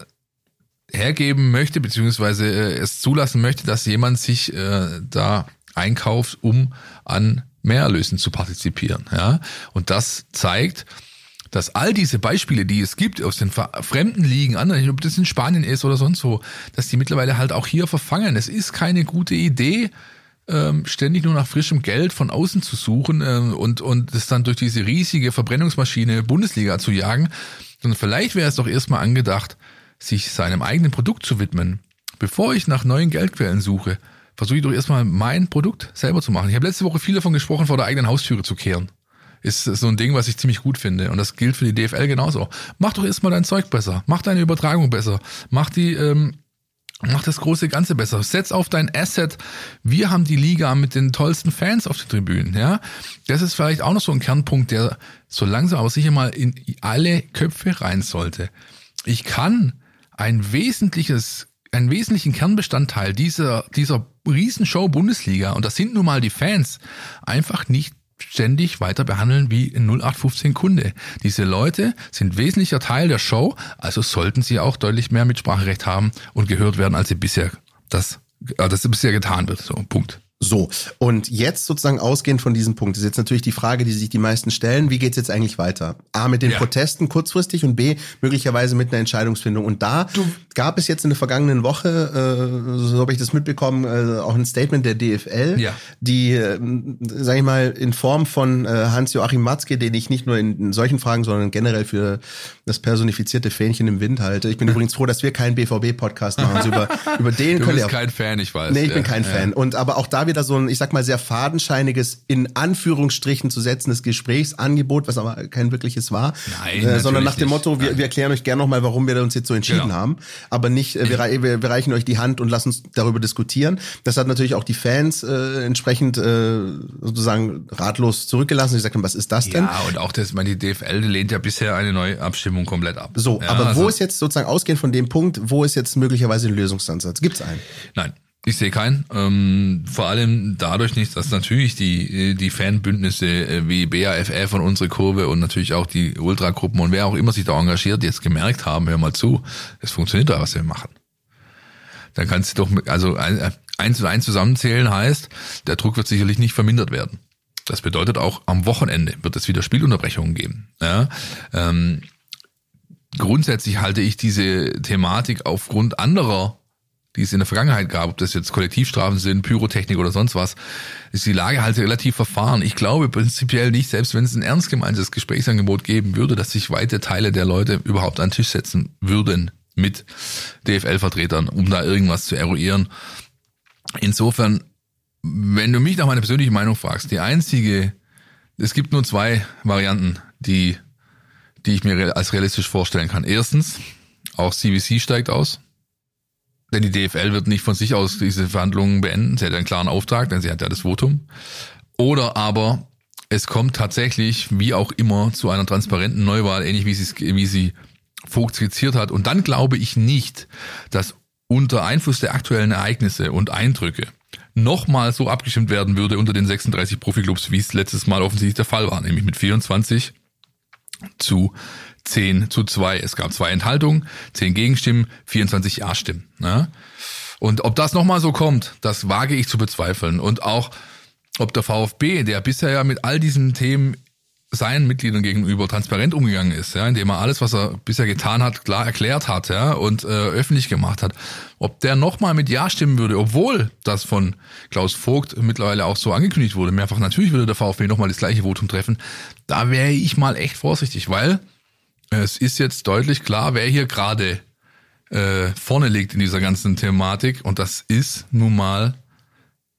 hergeben möchte, beziehungsweise äh, es zulassen möchte, dass jemand sich äh, da einkauft, um an Mehrerlösen zu partizipieren. Ja? Und das zeigt, dass all diese Beispiele, die es gibt aus den fremden Ligen, ob das in Spanien ist oder sonst wo, dass die mittlerweile halt auch hier verfangen. Es ist keine gute Idee, ständig nur nach frischem Geld von außen zu suchen und und das dann durch diese riesige Verbrennungsmaschine Bundesliga zu jagen. Sondern vielleicht wäre es doch erstmal angedacht, sich seinem eigenen Produkt zu widmen. Bevor ich nach neuen Geldquellen suche, versuche ich doch erstmal mein Produkt selber zu machen. Ich habe letzte Woche viel davon gesprochen, vor der eigenen Haustüre zu kehren. Ist so ein Ding, was ich ziemlich gut finde. Und das gilt für die D F L genauso. Mach doch erstmal dein Zeug besser. Mach deine Übertragung besser. Mach die, ähm, mach das große Ganze besser. Setz auf dein Asset. Wir haben die Liga mit den tollsten Fans auf den Tribünen, ja. Das ist vielleicht auch noch so ein Kernpunkt, der so langsam aber sicher mal in alle Köpfe rein sollte. Ich kann ein wesentliches, einen wesentlichen Kernbestandteil dieser, dieser Riesenshow Bundesliga, und das sind nun mal die Fans, einfach nicht ständig weiter behandeln wie ein null acht fünfzehn Kunde. Diese Leute sind wesentlicher Teil der Show, also sollten sie auch deutlich mehr Mitspracherecht haben und gehört werden, als sie bisher das, äh, das bisher getan wird. So, Punkt. So, und jetzt sozusagen ausgehend von diesem Punkt ist jetzt natürlich die Frage, die sich die meisten stellen, wie geht's jetzt eigentlich weiter? A, mit den ja. Protesten kurzfristig und B, möglicherweise mit einer Entscheidungsfindung. Und da du. gab es jetzt in der vergangenen Woche, äh, so habe ich das mitbekommen, äh, auch ein Statement der D F L, ja. die, äh, sage ich mal, in Form von äh, Hans-Joachim Matzke, den ich nicht nur in, in solchen Fragen, sondern generell für das personifizierte Fähnchen im Wind halte. Ich bin übrigens froh, dass wir keinen B V B-Podcast machen. Also über, über den du könnt bist ihr kein Fan, ich weiß. Nee, ich ja. bin kein ja. Fan. Und aber auch da wieder so ein, ich sag mal, sehr fadenscheiniges, in Anführungsstrichen zu setzendes Gesprächsangebot, was aber kein wirkliches war. Nein, äh, sondern nach dem nicht. Motto, wir, wir erklären euch gerne nochmal, warum wir uns jetzt so entschieden genau. haben. Aber nicht, äh, wir, wir, wir reichen euch die Hand und lassen uns darüber diskutieren. Das hat natürlich auch die Fans äh, entsprechend äh, sozusagen ratlos zurückgelassen. Ich sagte, was ist das denn? Ja, und auch das, ich meine, die D F L lehnt ja bisher eine neue Abstimmung komplett ab. So, ja, aber also, wo ist jetzt sozusagen ausgehend von dem Punkt, wo ist jetzt möglicherweise ein Lösungsansatz? Gibt's einen? Nein. Ich sehe keinen. Ähm, vor allem dadurch nicht, dass natürlich die die Fanbündnisse wie B A F F und unsere Kurve und natürlich auch die Ultragruppen und wer auch immer sich da engagiert, jetzt gemerkt haben, hör mal zu, es funktioniert da, was wir machen. Dann kannst du doch, also eins und eins zusammenzählen heißt, der Druck wird sicherlich nicht vermindert werden. Das bedeutet auch, am Wochenende wird es wieder Spielunterbrechungen geben. Ja, ähm, grundsätzlich halte ich diese Thematik aufgrund anderer, die es in der Vergangenheit gab, ob das jetzt Kollektivstrafen sind, Pyrotechnik oder sonst was, ist die Lage halt relativ verfahren. Ich glaube prinzipiell nicht, selbst wenn es ein ernst gemeintes Gesprächsangebot geben würde, dass sich weite Teile der Leute überhaupt an den Tisch setzen würden mit D F L-Vertretern, um da irgendwas zu eruieren. Insofern, wenn du mich nach meiner persönlichen Meinung fragst, die einzige, es gibt nur zwei Varianten, die, die ich mir als realistisch vorstellen kann. Erstens, auch C V C steigt aus. Denn die D F L wird nicht von sich aus diese Verhandlungen beenden. Sie hat einen klaren Auftrag, denn sie hat ja das Votum. Oder aber es kommt tatsächlich, wie auch immer, zu einer transparenten Neuwahl, ähnlich wie sie, wie sie Vogt skizziert hat. Und dann glaube ich nicht, dass unter Einfluss der aktuellen Ereignisse und Eindrücke nochmal so abgestimmt werden würde unter den sechsunddreißig Profiklubs, wie es letztes Mal offensichtlich der Fall war, nämlich mit vierundzwanzig zu zehn zu zwei. Es gab zwei Enthaltungen, zehn Gegenstimmen, vierundzwanzig Ja-Stimmen. Ja? Und ob das nochmal so kommt, das wage ich zu bezweifeln. Und auch, ob der VfB, der bisher ja mit all diesen Themen seinen Mitgliedern gegenüber transparent umgegangen ist, ja, indem er alles, was er bisher getan hat, klar erklärt hat, ja, und äh, öffentlich gemacht hat, ob der nochmal mit Ja stimmen würde, obwohl das von Klaus Vogt mittlerweile auch so angekündigt wurde, mehrfach, natürlich würde der VfB nochmal das gleiche Votum treffen, da wäre ich mal echt vorsichtig, weil es ist jetzt deutlich klar, wer hier gerade äh, vorne liegt in dieser ganzen Thematik, und das ist nun mal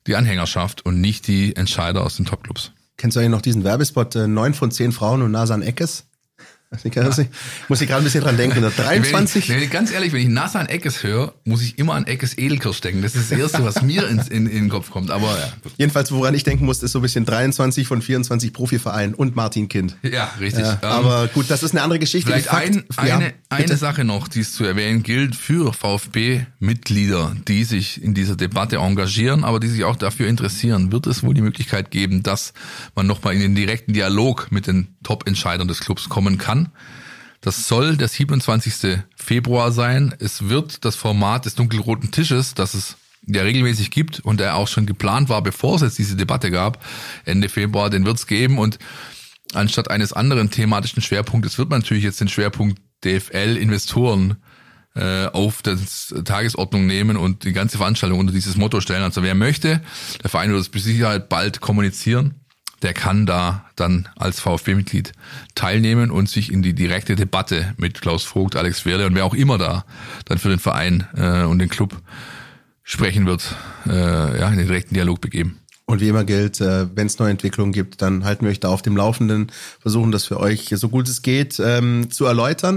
die Anhängerschaft und nicht die Entscheider aus den Topclubs. Kennst du eigentlich noch diesen Werbespot, äh, neun von zehn Frauen und Nasan Eckes? Ich muss ich gerade ein bisschen dran denken. dreiundzwanzig Wenn ich, ganz ehrlich, wenn ich Nasan Eckes höre, muss ich immer an Eckes Edelkirsch denken. Das ist das Erste, was mir in, in, in den Kopf kommt. Aber ja. Jedenfalls, woran ich denken muss, ist so ein bisschen dreiundzwanzig von vierundzwanzig Profivereinen und Martin Kind. Ja, richtig. Ja, aber gut, das ist eine andere Geschichte. Vielleicht Fakt, ein, ja, eine, eine Sache noch, die es zu erwähnen gilt für VfB-Mitglieder, die sich in dieser Debatte engagieren, aber die sich auch dafür interessieren. Wird es wohl die Möglichkeit geben, dass man nochmal in den direkten Dialog mit den Top-Entscheidern des Clubs kommen kann? Das soll der siebenundzwanzigste Februar sein. Es wird das Format des dunkelroten Tisches, das es ja regelmäßig gibt und der auch schon geplant war, bevor es jetzt diese Debatte gab, Ende Februar, den wird es geben. Und anstatt eines anderen thematischen Schwerpunktes wird man natürlich jetzt den Schwerpunkt D F L-Investoren äh, auf das Tagesordnung nehmen und die ganze Veranstaltung unter dieses Motto stellen. Also wer möchte, der Verein wird es mit Sicherheit bald kommunizieren. Der kann da dann als VfB-Mitglied teilnehmen und sich in die direkte Debatte mit Klaus Vogt, Alex Wehrle und wer auch immer da dann für den Verein äh, und den Club sprechen wird, äh, ja, in den direkten Dialog begeben. Und wie immer gilt, äh, wenn es neue Entwicklungen gibt, dann halten wir euch da auf dem Laufenden, versuchen das für euch so gut es geht ähm, zu erläutern.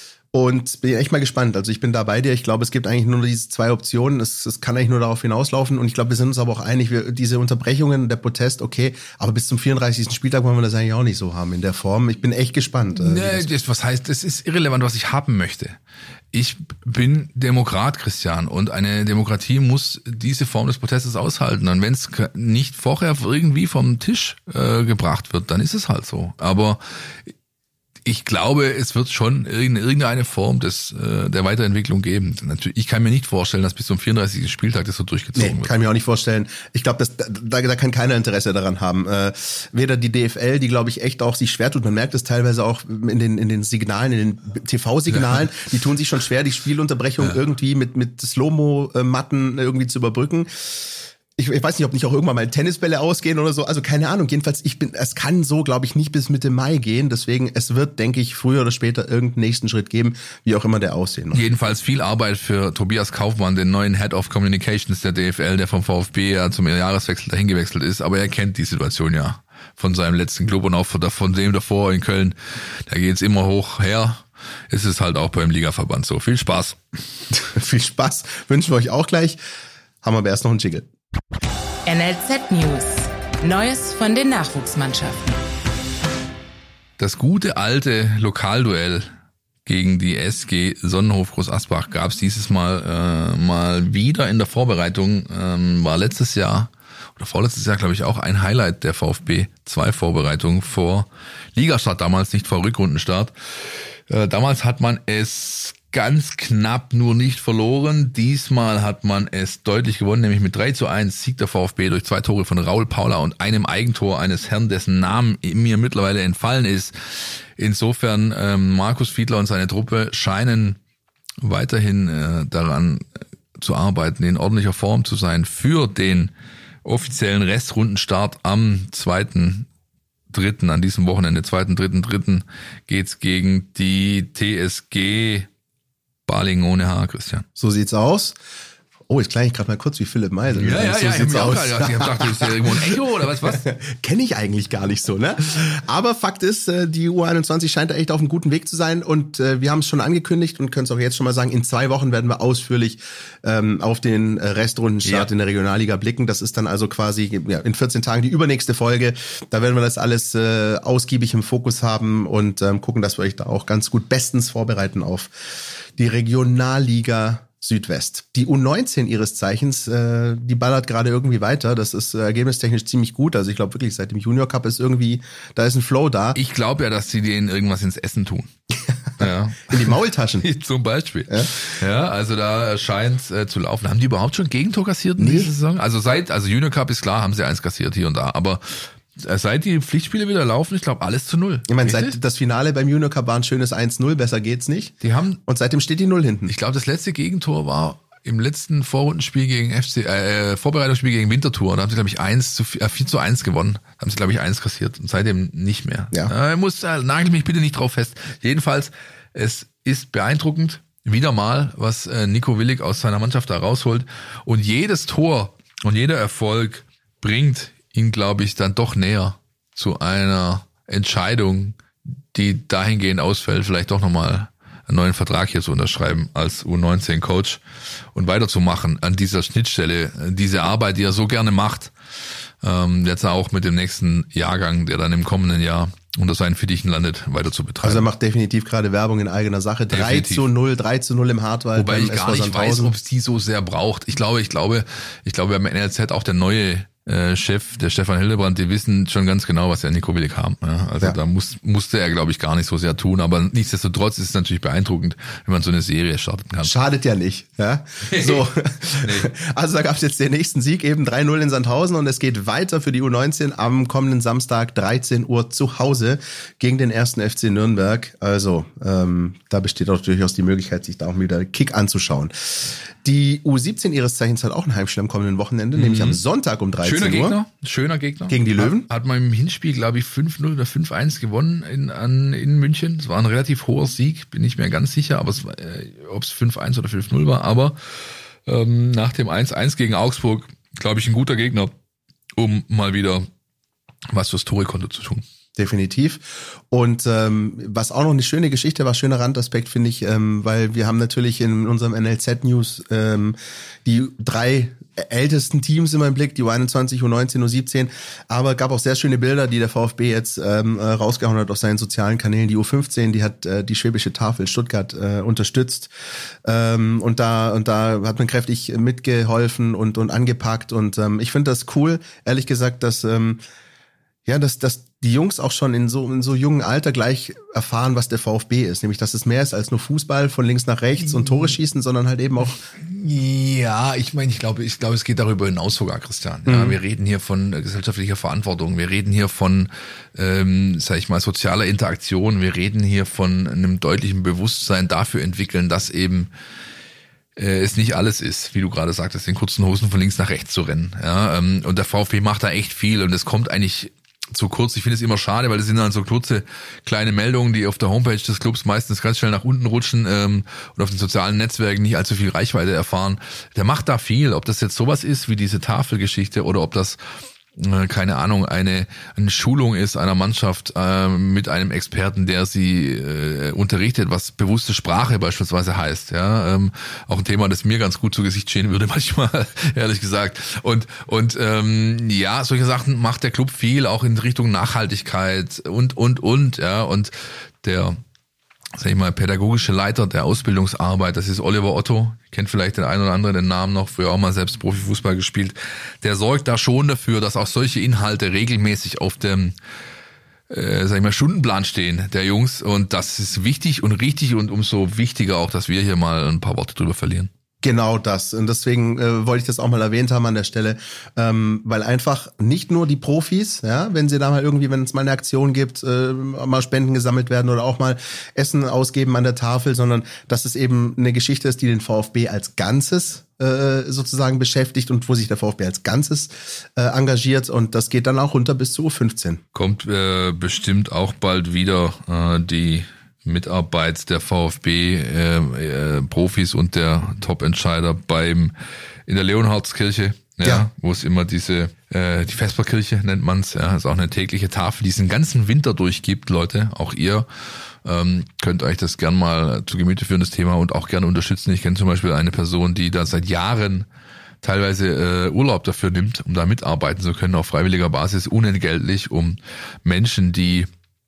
Und bin echt mal gespannt. Also ich bin da bei dir. Ich glaube, es gibt eigentlich nur diese zwei Optionen. Es, es kann eigentlich nur darauf hinauslaufen. Und ich glaube, wir sind uns aber auch einig, wir, diese Unterbrechungen, der Protest, okay, aber bis zum vierunddreißigsten Spieltag wollen wir das eigentlich auch nicht so haben in der Form. Ich bin echt gespannt. Nee, das, was heißt, das ist irrelevant, was ich haben möchte. Ich bin Demokrat, Christian, und eine Demokratie muss diese Form des Protestes aushalten. Und wenn es nicht vorher irgendwie vom Tisch äh, gebracht wird, dann ist es halt so. Aber ich glaube, es wird schon irgendeine Form des äh, der Weiterentwicklung geben. Natürlich, ich kann mir nicht vorstellen, dass bis zum vierunddreißigsten Spieltag das so durchgezogen nee, wird. Kann ich mir auch nicht vorstellen. Ich glaube, da, da kann keiner Interesse daran haben. Äh, weder die D F L, die glaube ich echt auch sich schwer tut. Man merkt es teilweise auch in den in den Signalen, in den T V-Signalen. Ja. Die tun sich schon schwer, die Spielunterbrechung ja. irgendwie mit mit Slow-Mo-Matten irgendwie zu überbrücken. Ich, ich weiß nicht, ob nicht auch irgendwann mal Tennisbälle ausgehen oder so. Also keine Ahnung. Jedenfalls, ich bin, es kann so, glaube ich, nicht bis Mitte Mai gehen. Deswegen, es wird, denke ich, früher oder später irgendeinen nächsten Schritt geben, wie auch immer der aussehen mag. Jedenfalls viel Arbeit für Tobias Kaufmann, den neuen Head of Communications der D F L, der vom VfB ja zum Jahreswechsel dahin gewechselt ist. Aber er kennt die Situation ja von seinem letzten Club und auch von, von dem davor in Köln. Da geht's immer hoch her. Es ist halt auch beim Ligaverband so. Viel Spaß. Viel Spaß. Wünschen wir euch auch gleich. Haben wir aber erst noch einen Jingle. N L Z News. Neues von den Nachwuchsmannschaften. Das gute alte Lokalduell gegen die S G Sonnenhof Groß Asbach gab es dieses Mal äh, mal wieder in der Vorbereitung. Ähm, war letztes Jahr oder vorletztes Jahr, glaube ich, auch ein Highlight der VfB zwei Vorbereitung vor Ligastart, damals nicht vor Rückrundenstart. Äh, damals hat man es ganz knapp nur nicht verloren. Diesmal hat man es deutlich gewonnen, nämlich mit drei zu eins Sieg der VfB durch zwei Tore von Raul Paula und einem Eigentor eines Herrn, dessen Namen mir mittlerweile entfallen ist. Insofern ähm, Markus Fiedler und seine Truppe scheinen weiterhin äh, daran äh, zu arbeiten, in ordentlicher Form zu sein für den offiziellen Restrundenstart am zweiten dritten an diesem Wochenende, zweiten, dritten, dritten geht's gegen die T S G Balingen ohne Haar, Christian. So sieht's aus. Oh, jetzt klang ich gerade mal kurz wie Philipp Meisel. Ja, ja, so ja, sieht's ich aus. habe gedacht, ich hab gedacht, ist ja irgendwo ein Echo oder was, was? Kenne ich eigentlich gar nicht so, ne? Aber Fakt ist, die U einundzwanzig scheint da echt auf einem guten Weg zu sein und wir haben es schon angekündigt und können es auch jetzt schon mal sagen, in zwei Wochen werden wir ausführlich ähm, auf den Restrundenstart ja. in der Regionalliga blicken. Das ist dann also quasi ja, in vierzehn Tagen die übernächste Folge. Da werden wir das alles äh, ausgiebig im Fokus haben und ähm, gucken, dass wir euch da auch ganz gut bestens vorbereiten auf die Regionalliga Südwest. Die U neunzehn ihres Zeichens, äh, die ballert gerade irgendwie weiter. Das ist äh, ergebnistechnisch ziemlich gut. Also ich glaube wirklich, seit dem Junior Cup ist irgendwie, da ist ein Flow da. Ich glaube ja, dass sie denen irgendwas ins Essen tun. Ja. In die Maultaschen. Zum Beispiel. Ja, ja, also da scheint äh, zu laufen. Haben die überhaupt schon Gegentor kassiert in nee. dieser Saison? Also seit, also Junior Cup ist klar, haben sie eins kassiert hier und da. Aber seit die Pflichtspiele wieder laufen, ich glaube, alles zu null. Ich meine, seit das Finale beim Junior Cup war ein schönes eins null, besser geht's nicht. Die haben und seitdem steht die Null hinten. Ich glaube, das letzte Gegentor war im letzten Vorrundenspiel gegen F C, äh, Vorbereitungsspiel gegen Winterthur. Da haben sie, glaube ich, eins zu vier, äh, vier zu eins gewonnen. Da haben sie, glaube ich, eins kassiert und seitdem nicht mehr. Ja. Äh, muss, äh, nagel mich bitte nicht drauf fest. Jedenfalls, es ist beeindruckend, wieder mal, was äh, Nico Willig aus seiner Mannschaft da rausholt. Und jedes Tor Und jeder Erfolg bringt ihn, glaube ich, dann doch näher zu einer Entscheidung, die dahingehend ausfällt, vielleicht doch nochmal einen neuen Vertrag hier zu unterschreiben als U neunzehn Coach und weiterzumachen an dieser Schnittstelle, diese Arbeit, die er so gerne macht, ähm, jetzt auch mit dem nächsten Jahrgang, der dann im kommenden Jahr unter seinen Fittichen landet, weiter zu betreiben. Also er macht definitiv gerade Werbung in eigener Sache. drei zu null, drei zu null im Hartwald. Wobei ich gar nicht weiß, ob es die so sehr braucht. Ich glaube, ich glaube, ich glaube, beim N L Z auch der neue äh, Chef, der Stefan Hildebrand, die wissen schon ganz genau, was sie an Nico Willig haben. Ja, also ja. da muss, musste er, glaube ich, gar nicht so sehr tun. Aber nichtsdestotrotz ist es natürlich beeindruckend, wenn man so eine Serie starten kann. Schadet ja nicht. Ja? So. Nee. Also da gab es jetzt den nächsten Sieg, eben drei null in Sandhausen, und es geht weiter für die U neunzehn am kommenden Samstag dreizehn Uhr zu Hause gegen den ersten F C Nürnberg. Also ähm, da besteht auch durchaus die Möglichkeit, sich da auch wieder Kick anzuschauen. Die U siebzehn ihres Zeichens hat auch ein Heimspiel am kommenden Wochenende, mhm. nämlich am Sonntag um dreizehn Uhr. Schöner Gegner, schöner Gegner. Gegen die Löwen. Hat, hat man im Hinspiel, glaube ich, fünf null oder fünf eins gewonnen in, an, in München. Es war ein relativ hoher Sieg, bin ich mir ganz sicher, aber es war, äh, ob es fünf eins oder fünf null war. Aber ähm, nach dem eins eins gegen Augsburg, glaube ich, ein guter Gegner, um mal wieder was fürs Tore-Konto zu tun. Definitiv. Und ähm, was auch noch eine schöne Geschichte war, schöner Randaspekt, finde ich, ähm, weil wir haben natürlich in unserem N L Z-News ähm, die drei ältesten Teams immer im Blick, die U einundzwanzig, U neunzehn, U siebzehn, aber gab auch sehr schöne Bilder, die der VfB jetzt ähm, rausgehauen hat auf seinen sozialen Kanälen. Die U fünfzehn, die hat äh, die Schwäbische Tafel Stuttgart äh, unterstützt, ähm, und da und da hat man kräftig mitgeholfen und und angepackt, und ähm, ich finde das cool, ehrlich gesagt, dass ähm, ja, dass, dass die Jungs auch schon in so, in so jungen Alter gleich erfahren, was der VfB ist. Nämlich, dass es mehr ist als nur Fußball von links nach rechts und Tore schießen, sondern halt eben auch... Ja, ich meine, ich glaube, ich glaube, es geht darüber hinaus sogar, Christian. Ja, mhm. Wir reden hier von gesellschaftlicher Verantwortung. Wir reden hier von, ähm, sag ich mal, sozialer Interaktion. Wir reden hier von einem deutlichen Bewusstsein dafür entwickeln, dass eben es nicht alles ist, wie du gerade sagtest, in kurzen Hosen von links nach rechts zu rennen. Ja, und der VfB macht da echt viel, und es kommt eigentlich zu kurz. Ich finde es immer schade, weil das sind dann so kurze kleine Meldungen, die auf der Homepage des Clubs meistens ganz schnell nach unten rutschen ähm, und auf den sozialen Netzwerken nicht allzu viel Reichweite erfahren. Der macht da viel. Ob das jetzt sowas ist wie diese Tafelgeschichte oder ob das keine Ahnung, eine, eine Schulung ist einer Mannschaft äh, mit einem Experten, der sie äh, unterrichtet, was bewusste Sprache beispielsweise heißt. Ja, ähm, auch ein Thema, das mir ganz gut zu Gesicht stehen würde manchmal, ehrlich gesagt. Und und ähm, ja, solche Sachen macht der Club viel, auch in Richtung Nachhaltigkeit und und und ja und der sag ich mal, pädagogische Leiter der Ausbildungsarbeit, das ist Oliver Otto, kennt vielleicht den einen oder anderen den Namen noch, früher auch mal selbst Profifußball gespielt, der sorgt da schon dafür, dass auch solche Inhalte regelmäßig auf dem, äh, sag ich mal, Stundenplan stehen der Jungs, und das ist wichtig und richtig, und umso wichtiger auch, dass wir hier mal ein paar Worte drüber verlieren. Genau das. Und deswegen äh, wollte ich das auch mal erwähnt haben an der Stelle, ähm, weil einfach nicht nur die Profis, ja, wenn sie da mal irgendwie, wenn es mal eine Aktion gibt, äh, mal Spenden gesammelt werden oder auch mal Essen ausgeben an der Tafel, sondern dass es eben eine Geschichte ist, die den VfB als Ganzes äh, sozusagen beschäftigt und wo sich der VfB als Ganzes äh, engagiert, und das geht dann auch runter bis zur U fünfzehn. Kommt äh, bestimmt auch bald wieder äh, die Mitarbeit der VfB äh, äh, Profis und der Top-Entscheider beim in der Leonhardskirche, ja, ja, wo es immer diese äh, die Vesperkirche nennt man's, ja, ist auch eine tägliche Tafel, die es den ganzen Winter durchgibt, Leute. Auch ihr ähm, könnt euch das gern mal zu Gemüte führen, das Thema, und auch gerne unterstützen. Ich kenne zum Beispiel eine Person, die da seit Jahren teilweise äh, Urlaub dafür nimmt, um da mitarbeiten zu können auf freiwilliger Basis, unentgeltlich, um Menschen, die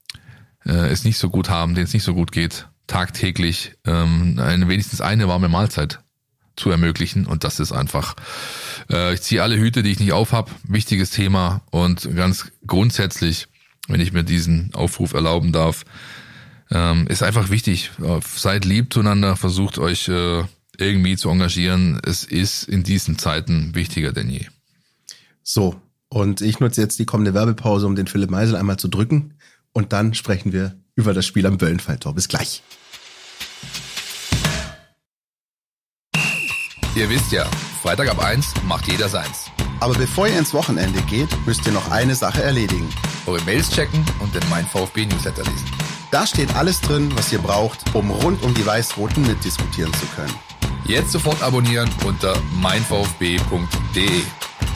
es nicht so gut haben, denen es nicht so gut geht, tagtäglich ähm, eine, wenigstens eine warme Mahlzeit zu ermöglichen. Und das ist einfach, äh, ich ziehe alle Hüte, die ich nicht aufhab, wichtiges Thema, und ganz grundsätzlich, wenn ich mir diesen Aufruf erlauben darf, ähm, ist einfach wichtig, seid lieb zueinander, versucht euch äh, irgendwie zu engagieren. Es ist in diesen Zeiten wichtiger denn je. So, und ich nutze jetzt die kommende Werbepause, um den Philipp Meisel einmal zu drücken. Und dann sprechen wir über das Spiel am Böllenfalltor. Bis gleich. Ihr wisst ja, Freitag ab eins macht jeder seins. Aber bevor ihr ins Wochenende geht, müsst ihr noch eine Sache erledigen. Eure Mails checken und den Mein VfB Newsletter lesen. Da steht alles drin, was ihr braucht, um rund um die Weiß-Roten mitdiskutieren zu können. Jetzt sofort abonnieren unter mein v f b punkt d e.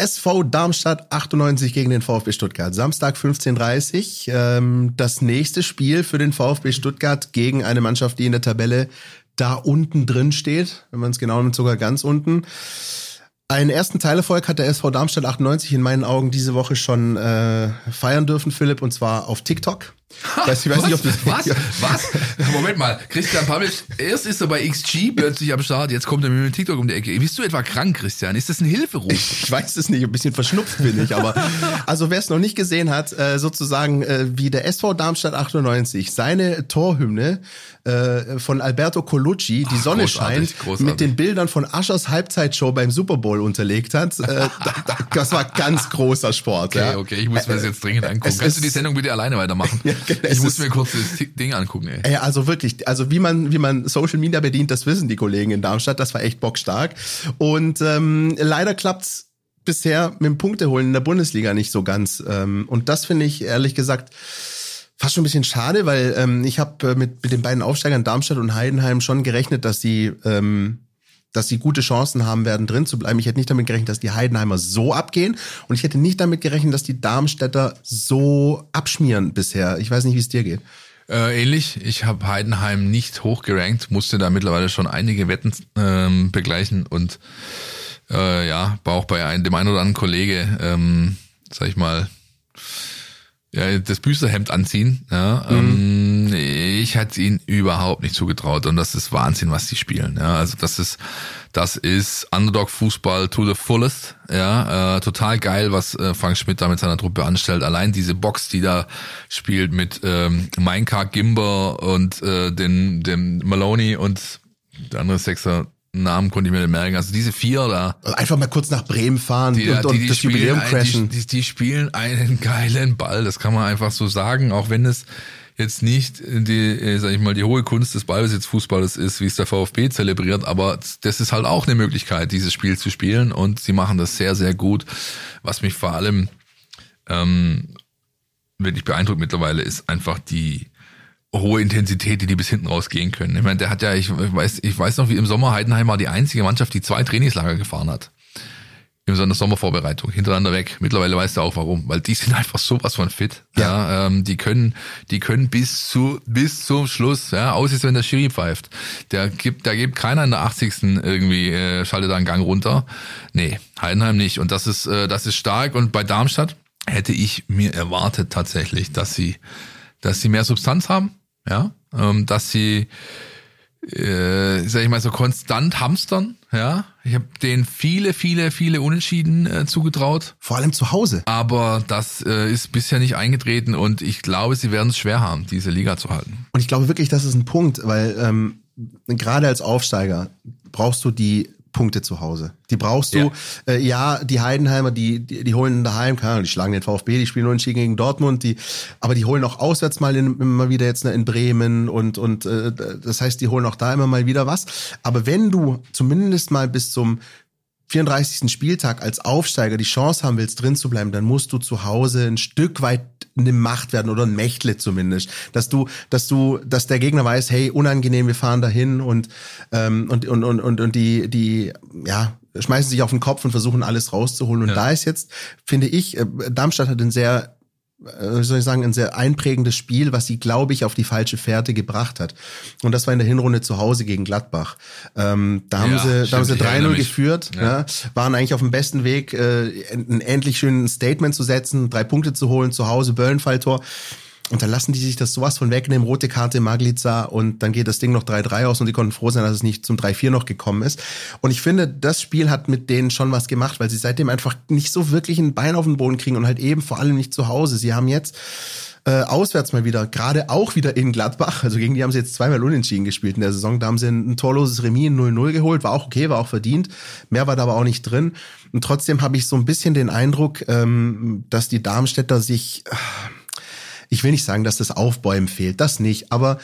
S V Darmstadt achtundneunzig gegen den VfB Stuttgart. Samstag fünfzehn Uhr dreißig. Ähm, das nächste Spiel für den VfB Stuttgart gegen eine Mannschaft, die in der Tabelle da unten drin steht. Wenn man es genau nimmt, sogar ganz unten. Einen ersten Teilerfolg hat der S V Darmstadt achtundneunzig in meinen Augen diese Woche schon äh, feiern dürfen, Philipp, und zwar auf TikTok. Ha, weiß, ich weiß was? nicht, ob das was? Was? Moment mal, Christian Pavlic, erst ist er bei X G plötzlich am Start, jetzt kommt er mit dem TikTok um die Ecke. Bist du etwa krank, Christian? Ist das ein Hilferuf? Ich weiß es nicht, ein bisschen verschnupft bin ich, aber also wer es noch nicht gesehen hat, äh, sozusagen äh, wie der S V Darmstadt achtundneunzig seine Torhymne äh, von Alberto Colucci, Die Ach, Sonne großartig, scheint, großartig. mit den Bildern von Ushers Halbzeitshow beim Super Bowl unterlegt hat. Äh, das war ganz großer Sport. Okay, ja. okay, ich muss mir das jetzt dringend angucken. Es Kannst du die Sendung bitte alleine weitermachen? Ja, ich muss mir kurz das Ding angucken, ey. Ja, also wirklich, also wie man wie man Social Media bedient, das wissen die Kollegen in Darmstadt, das war echt bockstark. Und ähm, leider klappt's bisher mit dem Punkteholen in der Bundesliga nicht so ganz. Ähm, und das finde ich ehrlich gesagt fast schon ein bisschen schade, weil ähm, ich habe mit mit den beiden Aufsteigern Darmstadt und Heidenheim schon gerechnet, dass sie ähm, dass sie gute Chancen haben werden, drin zu bleiben. Ich hätte nicht damit gerechnet, dass die Heidenheimer so abgehen. Und ich hätte nicht damit gerechnet, dass die Darmstädter so abschmieren bisher. Ich weiß nicht, wie es dir geht. Äh, ähnlich. Ich habe Heidenheim nicht hoch gerankt, musste da mittlerweile schon einige Wetten ähm, begleichen und äh, ja, war auch bei ein, dem einen oder anderen Kollege, ähm, sag ich mal, ja, das Büßerhemd anziehen. Ja, mhm. ähm, ich hätte ihnen überhaupt nicht zugetraut und das ist Wahnsinn, was die spielen. Ja, also das ist das ist Underdog-Fußball to the fullest. Ja, äh, total geil, was äh, Frank Schmidt da mit seiner Truppe anstellt. Allein diese Box, die da spielt mit ähm, Mainka, Gimber und äh, den dem Maloney und der andere Sechser. Namen konnte ich mir nicht merken. Also diese vier da. Einfach mal kurz nach Bremen fahren die, und, und die, die das Jubiläum crashen. Die, die, die spielen einen geilen Ball. Das kann man einfach so sagen, auch wenn es jetzt nicht die, sag ich mal, die hohe Kunst des Ballbesitzfußballs ist, wie es der VfB zelebriert. Aber das ist halt auch eine Möglichkeit, dieses Spiel zu spielen. Und sie machen das sehr, sehr gut. Was mich vor allem ähm, wirklich beeindruckt mittlerweile ist einfach die hohe Intensität, die die bis hinten rausgehen können. Ich meine, der hat ja, ich weiß, ich weiß noch, wie im Sommer Heidenheim war die einzige Mannschaft, die zwei Trainingslager gefahren hat. In so einer Sommervorbereitung, hintereinander weg. Mittlerweile weißt du auch warum, weil die sind einfach sowas von fit. Ja, ja ähm, die können, die können bis zu, bis zum Schluss, ja, aus ist, wenn der Schiri pfeift. Der gibt, der gibt keiner in der achtzigsten irgendwie, äh, schaltet da einen Gang runter. Nee, Heidenheim nicht. Und das ist, äh, das ist stark. Und bei Darmstadt hätte ich mir erwartet tatsächlich, dass sie, dass sie mehr Substanz haben. Ja, ähm, dass sie, äh, sag ich mal, so konstant hamstern. Ja, ich habe denen viele, viele, viele Unentschieden äh, zugetraut. Vor allem zu Hause. Aber das äh, ist bisher nicht eingetreten und ich glaube, sie werden es schwer haben, diese Liga zu halten. Und ich glaube wirklich, das ist ein Punkt, weil ähm, gerade als Aufsteiger brauchst du die Punkte zu Hause. Die brauchst du. Ja, äh, ja die Heidenheimer, die, die die holen daheim, keine Ahnung, die schlagen den VfB, die spielen unentschieden gegen Dortmund, die, aber die holen auch auswärts mal in, immer wieder jetzt in Bremen und und äh, das heißt, die holen auch da immer mal wieder was. Aber wenn du zumindest mal bis zum vierunddreißigsten Spieltag als Aufsteiger die Chance haben willst, drin zu bleiben, dann musst du zu Hause ein Stück weit eine Macht werden oder ein Mächtle zumindest, dass du, dass du, dass der Gegner weiß, hey, unangenehm, wir fahren dahin und ähm, und und und und und die die ja schmeißen sich auf den Kopf und versuchen alles rauszuholen und ja. Da ist jetzt, finde ich, Darmstadt hat ein sehr wie soll ich sagen, ein sehr einprägendes Spiel, was sie, glaube ich, auf die falsche Fährte gebracht hat. Und das war in der Hinrunde zu Hause gegen Gladbach. Ähm, da haben ja, sie, stimmt, da haben sie drei null geführt, ja. Ja, waren eigentlich auf dem besten Weg, äh, ein endlich schönes Statement zu setzen, drei Punkte zu holen, zu Hause, Böllenfalltor. Und dann lassen die sich das sowas von wegnehmen, rote Karte Maglica und dann geht das Ding noch drei drei aus und die konnten froh sein, dass es nicht zum drei vier noch gekommen ist. Und ich finde, das Spiel hat mit denen schon was gemacht, weil sie seitdem einfach nicht so wirklich ein Bein auf den Boden kriegen und halt eben vor allem nicht zu Hause. Sie haben jetzt äh, auswärts mal wieder, gerade auch wieder in Gladbach, also gegen die haben sie jetzt zweimal unentschieden gespielt in der Saison, da haben sie ein, ein torloses Remis in null null geholt, war auch okay, war auch verdient, mehr war da aber auch nicht drin. Und trotzdem habe ich so ein bisschen den Eindruck, ähm, dass die Darmstädter sich... Äh, Ich will nicht sagen, dass das Aufbäumen fehlt, das nicht, aber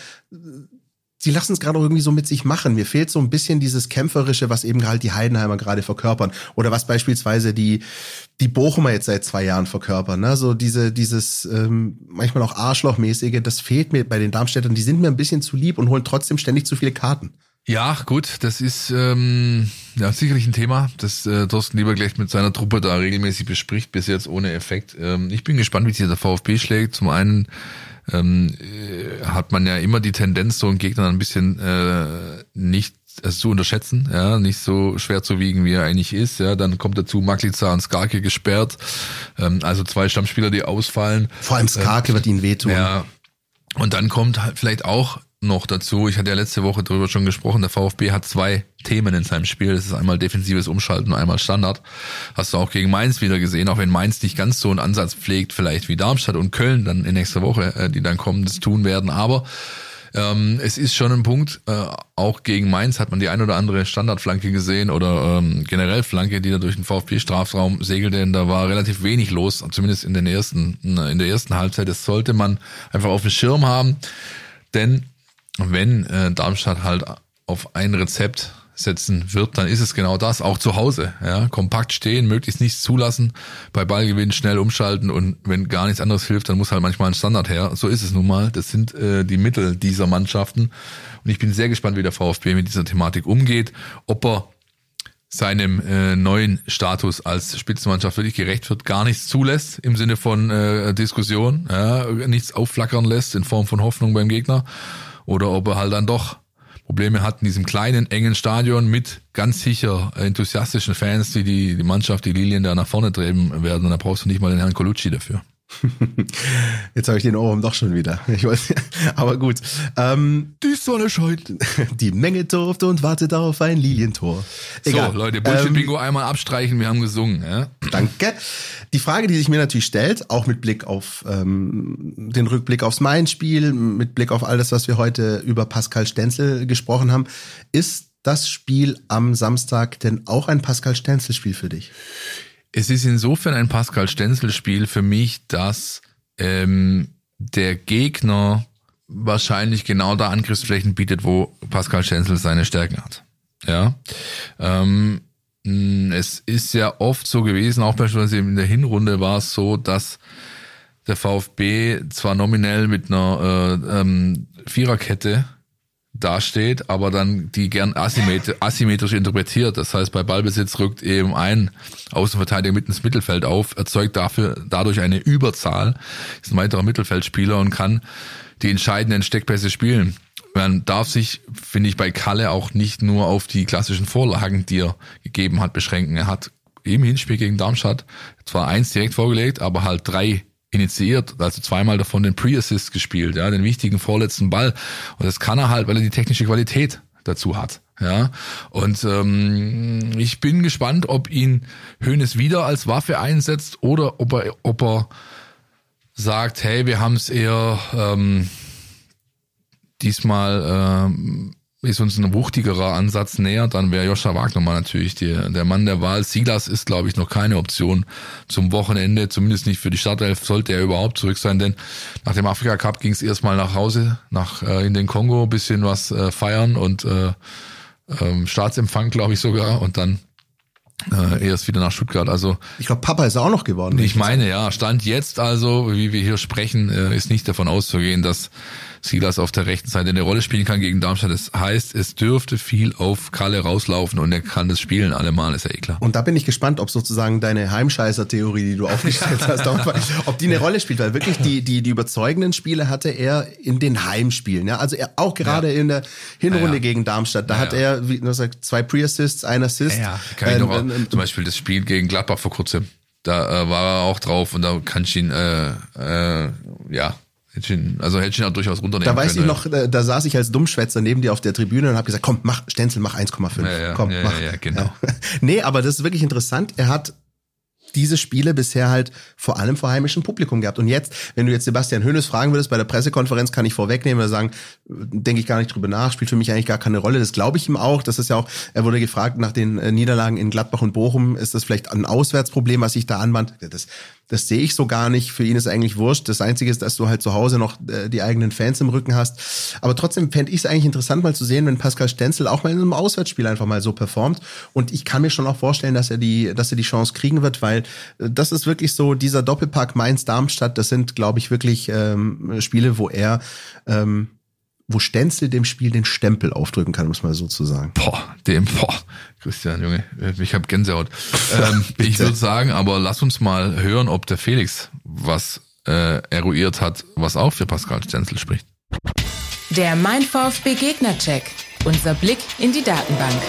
sie lassen es gerade auch irgendwie so mit sich machen. Mir fehlt so ein bisschen dieses Kämpferische, was eben halt die Heidenheimer gerade verkörpern oder was beispielsweise die die Bochumer jetzt seit zwei Jahren verkörpern. Ne? So diese dieses ähm, manchmal auch Arschlochmäßige, das fehlt mir bei den Darmstädtern. Die sind mir ein bisschen zu lieb und holen trotzdem ständig zu viele Karten. Ja, gut, das ist ähm, ja sicherlich ein Thema, das äh, Thorsten Lieberknecht mit seiner Truppe da regelmäßig bespricht, bis jetzt ohne Effekt. Ähm, ich bin gespannt, wie sich der VfB schlägt. Zum einen ähm, äh, hat man ja immer die Tendenz, so einen Gegner ein bisschen äh, nicht also zu unterschätzen, ja, nicht so schwer zu wiegen, wie er eigentlich ist. Ja, dann kommt dazu Maklica und Skarke gesperrt, ähm, also zwei Stammspieler, die ausfallen. Vor allem Skarke ähm, wird ihnen wehtun. Ja, und dann kommt halt vielleicht auch noch dazu, ich hatte ja letzte Woche darüber schon gesprochen, der VfB hat zwei Themen in seinem Spiel. Das ist einmal defensives Umschalten und einmal Standard. Hast du auch gegen Mainz wieder gesehen, auch wenn Mainz nicht ganz so einen Ansatz pflegt, vielleicht wie Darmstadt und Köln dann in nächster Woche, die dann kommen, das tun werden. Aber ähm, es ist schon ein Punkt, äh, auch gegen Mainz hat man die ein oder andere Standardflanke gesehen oder ähm, generell Flanke, die da durch den VfB-Strafraum segelte. Denn da war relativ wenig los, zumindest in den ersten, in der ersten Halbzeit. Das sollte man einfach auf dem Schirm haben, denn wenn äh, Darmstadt halt auf ein Rezept setzen wird, dann ist es genau das, auch zu Hause. Ja, kompakt stehen, möglichst nichts zulassen, bei Ballgewinn schnell umschalten und wenn gar nichts anderes hilft, dann muss halt manchmal ein Standard her. So ist es nun mal. Das sind äh, die Mittel dieser Mannschaften und ich bin sehr gespannt, wie der VfB mit dieser Thematik umgeht, ob er seinem äh, neuen Status als Spitzenmannschaft wirklich gerecht wird, gar nichts zulässt im Sinne von äh, Diskussion, ja, nichts aufflackern lässt in Form von Hoffnung beim Gegner. Oder ob er halt dann doch Probleme hat in diesem kleinen, engen Stadion mit ganz sicher enthusiastischen Fans, die die, die Mannschaft, die Lilien da nach vorne treiben werden. Und da brauchst du nicht mal den Herrn Colucci dafür. Jetzt habe ich den Ohrwurm doch schon wieder. Ich weiß, aber gut. Ähm, die Sonne scheint. Die Menge tobt und wartet auf ein Lilientor. Egal. So, Leute, Bullshit-Bingo ähm, einmal abstreichen, wir haben gesungen. Ja? Danke. Die Frage, die sich mir natürlich stellt, auch mit Blick auf ähm, den Rückblick aufs Mainz-Spiel, mit Blick auf all das, was wir heute über Pascal Stenzel gesprochen haben, ist das Spiel am Samstag denn auch ein Pascal Stenzel-Spiel für dich? Es ist insofern ein Pascal Stenzel-Spiel für mich, dass ähm, der Gegner wahrscheinlich genau da Angriffsflächen bietet, wo Pascal Stenzel seine Stärken hat. Ja, ähm, es ist ja oft so gewesen, auch beispielsweise in der Hinrunde war es so, dass der VfB zwar nominell mit einer äh, ähm, Viererkette dasteht, aber dann die gern asymmetrisch, asymmetrisch interpretiert. Das heißt, bei Ballbesitz rückt eben ein Außenverteidiger mitten ins Mittelfeld auf, erzeugt dafür dadurch eine Überzahl, ist ein weiterer Mittelfeldspieler und kann die entscheidenden Steckpässe spielen. Man darf sich, finde ich, bei Kalle auch nicht nur auf die klassischen Vorlagen, die er gegeben hat, beschränken. Er hat im Hinspiel gegen Darmstadt zwar eins direkt vorgelegt, aber halt drei initiiert, also zweimal davon den Pre-Assist gespielt, ja, den wichtigen vorletzten Ball. Und das kann er halt, weil er die technische Qualität dazu hat. Ja, und ähm, ich bin gespannt, ob ihn Hoeneß wieder als Waffe einsetzt oder ob er, ob er sagt, hey, wir haben es eher ähm, diesmal ähm, ist uns ein wuchtigerer Ansatz näher, dann wäre Joscha Wagner mal natürlich die, der Mann der Wahl. Silas ist, glaube ich, noch keine Option zum Wochenende, zumindest nicht für die Startelf, sollte er überhaupt zurück sein, denn nach dem Afrika Cup ging es erstmal nach Hause, nach äh, in den Kongo, bisschen was äh, feiern und äh, ähm, Staatsempfang, glaube ich sogar, und dann äh, erst wieder nach Stuttgart. Also ich glaube, Papa ist auch noch geworden. Ich meine, ja, Stand jetzt also, wie wir hier sprechen, äh, ist nicht davon auszugehen, dass Silas auf der rechten Seite eine Rolle spielen kann gegen Darmstadt. Das heißt, es dürfte viel auf Kalle rauslaufen und er kann das spielen allemal, ist ja eh klar. Und da bin ich gespannt, ob sozusagen deine Heimscheißer-Theorie, die du aufgestellt hast, ob die eine Rolle spielt, weil wirklich die die die überzeugenden Spiele hatte er in den Heimspielen. Ja, also er auch gerade ja. in der Hinrunde ja, ja. gegen Darmstadt, da ja, hat er, wie du sagst, zwei Pre-Assists, ein Assist. Ja, ja. Kann ich ähm, noch auch, ähm, zum Beispiel das Spiel gegen Gladbach vor kurzem, da äh, war er auch drauf und da kann ich ihn, äh, äh, ja, also hätte ich ihn auch durchaus runternehmen Da weiß können. ich noch, da, da saß ich als Dummschwätzer neben dir auf der Tribüne und habe gesagt, komm, mach, Stenzel, mach eins Komma fünf. Ja, ja, komm, ja, mach. Ja, ja, genau. Ja. Nee, aber das ist wirklich interessant. Er hat diese Spiele bisher halt vor allem vor heimischem Publikum gehabt. Und jetzt, wenn du jetzt Sebastian Hoeneß fragen würdest, bei der Pressekonferenz kann ich vorwegnehmen oder sagen, denke ich gar nicht drüber nach, spielt für mich eigentlich gar keine Rolle. Das glaube ich ihm auch. Das ist ja auch, er wurde gefragt nach den Niederlagen in Gladbach und Bochum, ist das vielleicht ein Auswärtsproblem, was sich da anbahnt? Das, das sehe ich so gar nicht. Für ihn ist eigentlich wurscht. Das Einzige ist, dass du halt zu Hause noch die eigenen Fans im Rücken hast. Aber trotzdem fände ich es eigentlich interessant, mal zu sehen, wenn Pascal Stenzel auch mal in einem Auswärtsspiel einfach mal so performt. Und ich kann mir schon auch vorstellen, dass er die, dass er die Chance kriegen wird, weil das ist wirklich so, dieser Doppelpack Mainz-Darmstadt, das sind, glaube ich, wirklich ähm, Spiele, wo er ähm, wo Stenzel dem Spiel den Stempel aufdrücken kann, muss man so zu sagen. Boah, dem, boah, Christian, Junge, ich habe Gänsehaut. ähm, ich würde sagen, aber lass uns mal hören, ob der Felix was äh, eruiert hat, was auch für Pascal Stenzel spricht. Der Mein VfB Gegnercheck. Unser Blick in die Datenbank.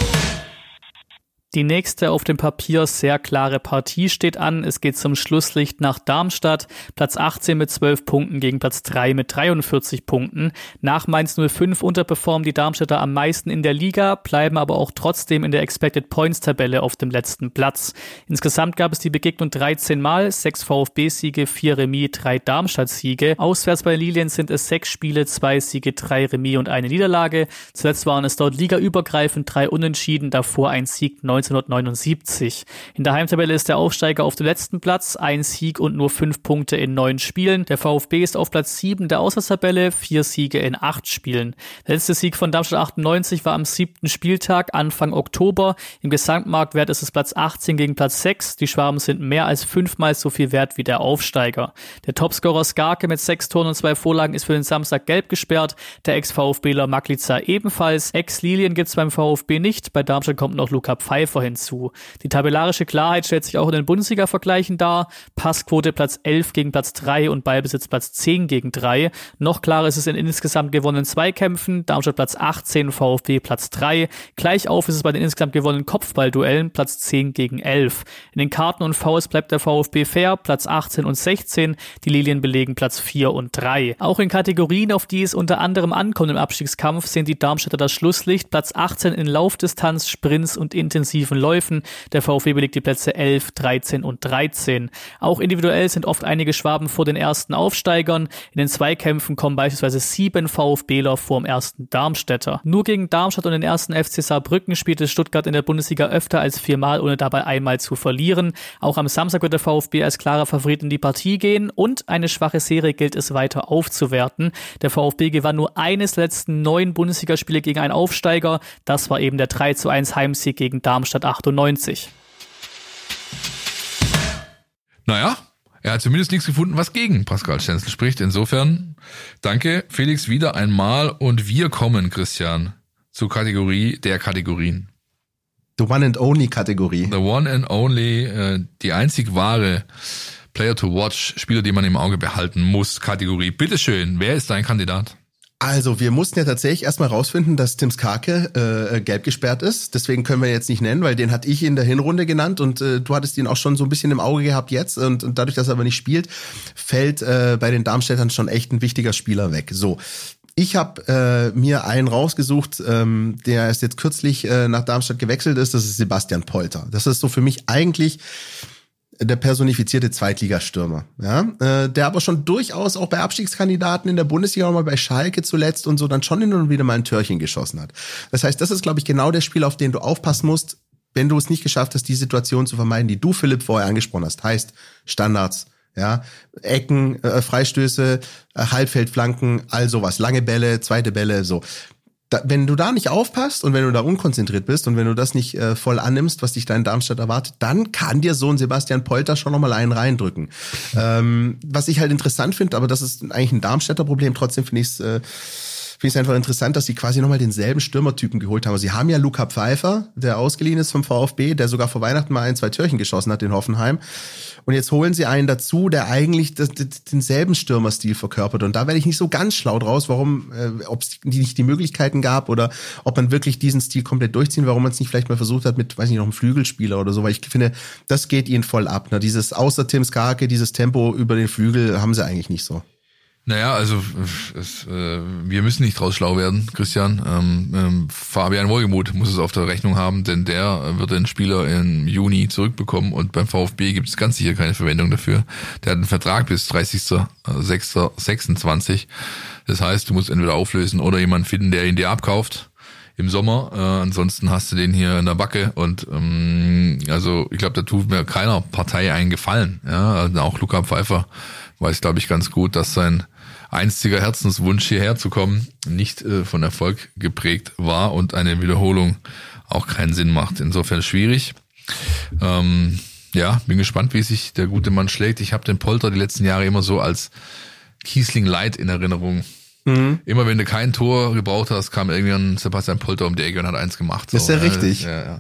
Die nächste auf dem Papier sehr klare Partie steht an. Es geht zum Schlusslicht nach Darmstadt. Platz achtzehn mit zwölf Punkten gegen Platz drei mit dreiundvierzig Punkten. Nach Mainz null fünf unterperformen die Darmstädter am meisten in der Liga, bleiben aber auch trotzdem in der Expected Points Tabelle auf dem letzten Platz. Insgesamt gab es die Begegnung dreizehn Mal, sechs VfB-Siege, vier Remis, drei Darmstadt-Siege. Auswärts bei Lilien sind es sechs Spiele, zwei Siege, drei Remis und eine Niederlage. Zuletzt waren es dort ligaübergreifend drei Unentschieden, davor ein Sieg neunzehnhundertneunundsiebzig. In der Heimtabelle ist der Aufsteiger auf dem letzten Platz, ein Sieg und nur fünf Punkte in neun Spielen. Der VfB ist auf Platz sieben der Auswärtstabelle, vier Siege in acht Spielen. Der letzte Sieg von Darmstadt achtundneunzig war am siebten Spieltag, Anfang Oktober. Im Gesamtmarktwert ist es Platz achtzehn gegen Platz sechs. Die Schwaben sind mehr als fünfmal so viel wert wie der Aufsteiger. Der Topscorer Skarke mit sechs Toren und zwei Vorlagen ist für den Samstag gelb gesperrt. Der Ex-VfBler Maklica ebenfalls. Ex-Lilien gibt's beim VfB nicht. Bei Darmstadt kommt noch Luca Pfeiffer hinzu. Die tabellarische Klarheit stellt sich auch in den Bundesliga-Vergleichen dar. Passquote Platz elf gegen Platz drei und Ballbesitz Platz zehn gegen drei. Noch klarer ist es in insgesamt gewonnenen Zweikämpfen. Darmstadt Platz achtzehn, VfB Platz drei. Gleich auf ist es bei den insgesamt gewonnenen Kopfballduellen, Platz zehn gegen elf. In den Karten und Fouls bleibt der VfB fair, Platz achtzehn und sechzehn. Die Lilien belegen Platz vier und drei. Auch in Kategorien, auf die es unter anderem ankommt im Abstiegskampf, sehen die Darmstädter das Schlusslicht. Platz achtzehn in Laufdistanz, Sprints und intensiven Läufen. Der VfB belegt die Plätze elf, dreizehn und dreizehn. Auch individuell sind oft einige Schwaben vor den ersten Aufsteigern. In den Zweikämpfen kommen beispielsweise sieben VfBler vor dem ersten Darmstädter. Nur gegen Darmstadt und den ersten F C Saarbrücken spielte Stuttgart in der Bundesliga öfter als viermal, ohne dabei einmal zu verlieren. Auch am Samstag wird der VfB als klarer Favorit in die Partie gehen und eine schwache Serie gilt es weiter aufzuwerten. Der VfB gewann nur eines der letzten neun Bundesligaspiele gegen einen Aufsteiger. Das war eben der drei zu eins Heimsieg gegen Darmstadt achtundneunzig. Naja, er hat zumindest nichts gefunden, was gegen Pascal Stenzel spricht. Insofern danke Felix wieder einmal und wir kommen, Christian, zur Kategorie der Kategorien. The One and Only Kategorie. The One and Only, äh, die einzig wahre Player to Watch, Spieler, die man im Auge behalten muss, Kategorie. Bitteschön, wer ist dein Kandidat? Also wir mussten ja tatsächlich erstmal rausfinden, dass Tim Skarke äh, gelb gesperrt ist. Deswegen können wir ihn jetzt nicht nennen, weil den hatte ich in der Hinrunde genannt und äh, du hattest ihn auch schon so ein bisschen im Auge gehabt jetzt. Und, und dadurch, dass er aber nicht spielt, fällt äh, bei den Darmstädtern schon echt ein wichtiger Spieler weg. So, ich habe äh, mir einen rausgesucht, ähm, der ist jetzt kürzlich äh, nach Darmstadt gewechselt ist. Das ist Sebastian Polter. Das ist so für mich eigentlich der personifizierte Zweitligastürmer, ja, äh, der aber schon durchaus auch bei Abstiegskandidaten in der Bundesliga, auch mal bei Schalke zuletzt und so, dann schon hin und wieder mal ein Törchen geschossen hat. Das heißt, das ist, glaube ich, genau der Spieler, auf den du aufpassen musst, wenn du es nicht geschafft hast, die Situation zu vermeiden, die du, Philipp, vorher angesprochen hast. Heißt Standards, ja, Ecken, äh, Freistöße, äh, Halbfeldflanken, all sowas, lange Bälle, zweite Bälle, so. Da, wenn du da nicht aufpasst und wenn du da unkonzentriert bist und wenn du das nicht äh, voll annimmst, was dich da in Darmstadt erwartet, dann kann dir so ein Sebastian Polter schon nochmal einen reindrücken. Ähm, was ich halt interessant finde, aber das ist eigentlich ein Darmstädter Problem, trotzdem finde ich es äh, finde ich es einfach interessant, dass sie quasi nochmal denselben Stürmertypen geholt haben. Sie haben ja Luca Pfeiffer, der ausgeliehen ist vom VfB, der sogar vor Weihnachten mal ein, zwei Törchen geschossen hat in Hoffenheim. Und jetzt holen sie einen dazu, der eigentlich das, das, denselben Stürmerstil verkörpert. Und da werde ich nicht so ganz schlau draus, warum, äh, ob es nicht die Möglichkeiten gab oder ob man wirklich diesen Stil komplett durchziehen, warum man es nicht vielleicht mal versucht hat mit, weiß nicht, noch einem Flügelspieler oder so. Weil ich finde, das geht ihnen voll ab. Ne? Dieses außer Tim Skarke, dieses Tempo über den Flügel haben sie eigentlich nicht so. Naja, also es, äh, wir müssen nicht draus schlau werden, Christian. Ähm, ähm, Fabian Wohlgemuth muss es auf der Rechnung haben, denn der wird den Spieler im Juni zurückbekommen und beim VfB gibt es ganz sicher keine Verwendung dafür. Der hat einen Vertrag bis dreißigster sechster sechsundzwanzig. Das heißt, du musst entweder auflösen oder jemanden finden, der ihn dir abkauft im Sommer. Äh, ansonsten hast du den hier in der Backe und ähm, also ich glaube, da tut mir keiner Partei einen Gefallen. Ja, also auch Luca Pfeiffer weiß, glaube ich, ganz gut, dass sein einziger Herzenswunsch hierher zu kommen nicht äh, von Erfolg geprägt war und eine Wiederholung auch keinen Sinn macht. Insofern schwierig. Ähm, ja, bin gespannt, wie sich der gute Mann schlägt. Ich habe den Polter die letzten Jahre immer so als Kiesling Light in Erinnerung. Mhm. Immer wenn du kein Tor gebraucht hast, kam irgendwann Sebastian Polter um die Ecke und hat eins gemacht. So. Das ist ja richtig. Ja, ja.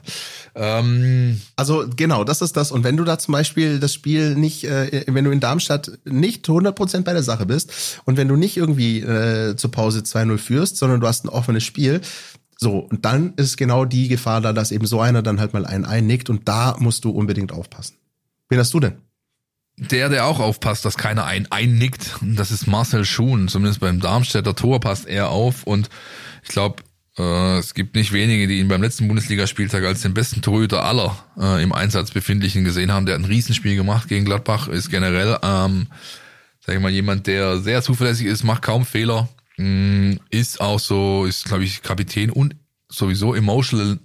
Ähm, Also genau, das ist das. Und wenn du da zum Beispiel das Spiel nicht, äh, wenn du in Darmstadt nicht hundert Prozent bei der Sache bist und wenn du nicht irgendwie äh, zur Pause zwei null führst, sondern du hast ein offenes Spiel, so, und dann ist genau die Gefahr da, dass eben so einer dann halt mal einen einnickt und da musst du unbedingt aufpassen. Wen hast du denn? Der, der auch aufpasst, dass keiner ein einnickt, das ist Marcel Schuhn. Zumindest beim Darmstädter Tor passt er auf und ich glaube, äh, es gibt nicht wenige, die ihn beim letzten Bundesligaspieltag als den besten Torhüter aller äh, im Einsatz Befindlichen gesehen haben. Der hat ein Riesenspiel gemacht gegen Gladbach, ist generell, ähm, sag ich mal, jemand, der sehr zuverlässig ist, macht kaum Fehler, mh, ist auch so, ist glaube ich Kapitän und sowieso emotional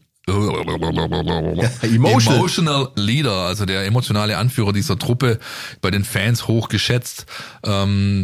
Emotional. Emotional Leader, also der emotionale Anführer dieser Truppe, bei den Fans hoch geschätzt. Ähm,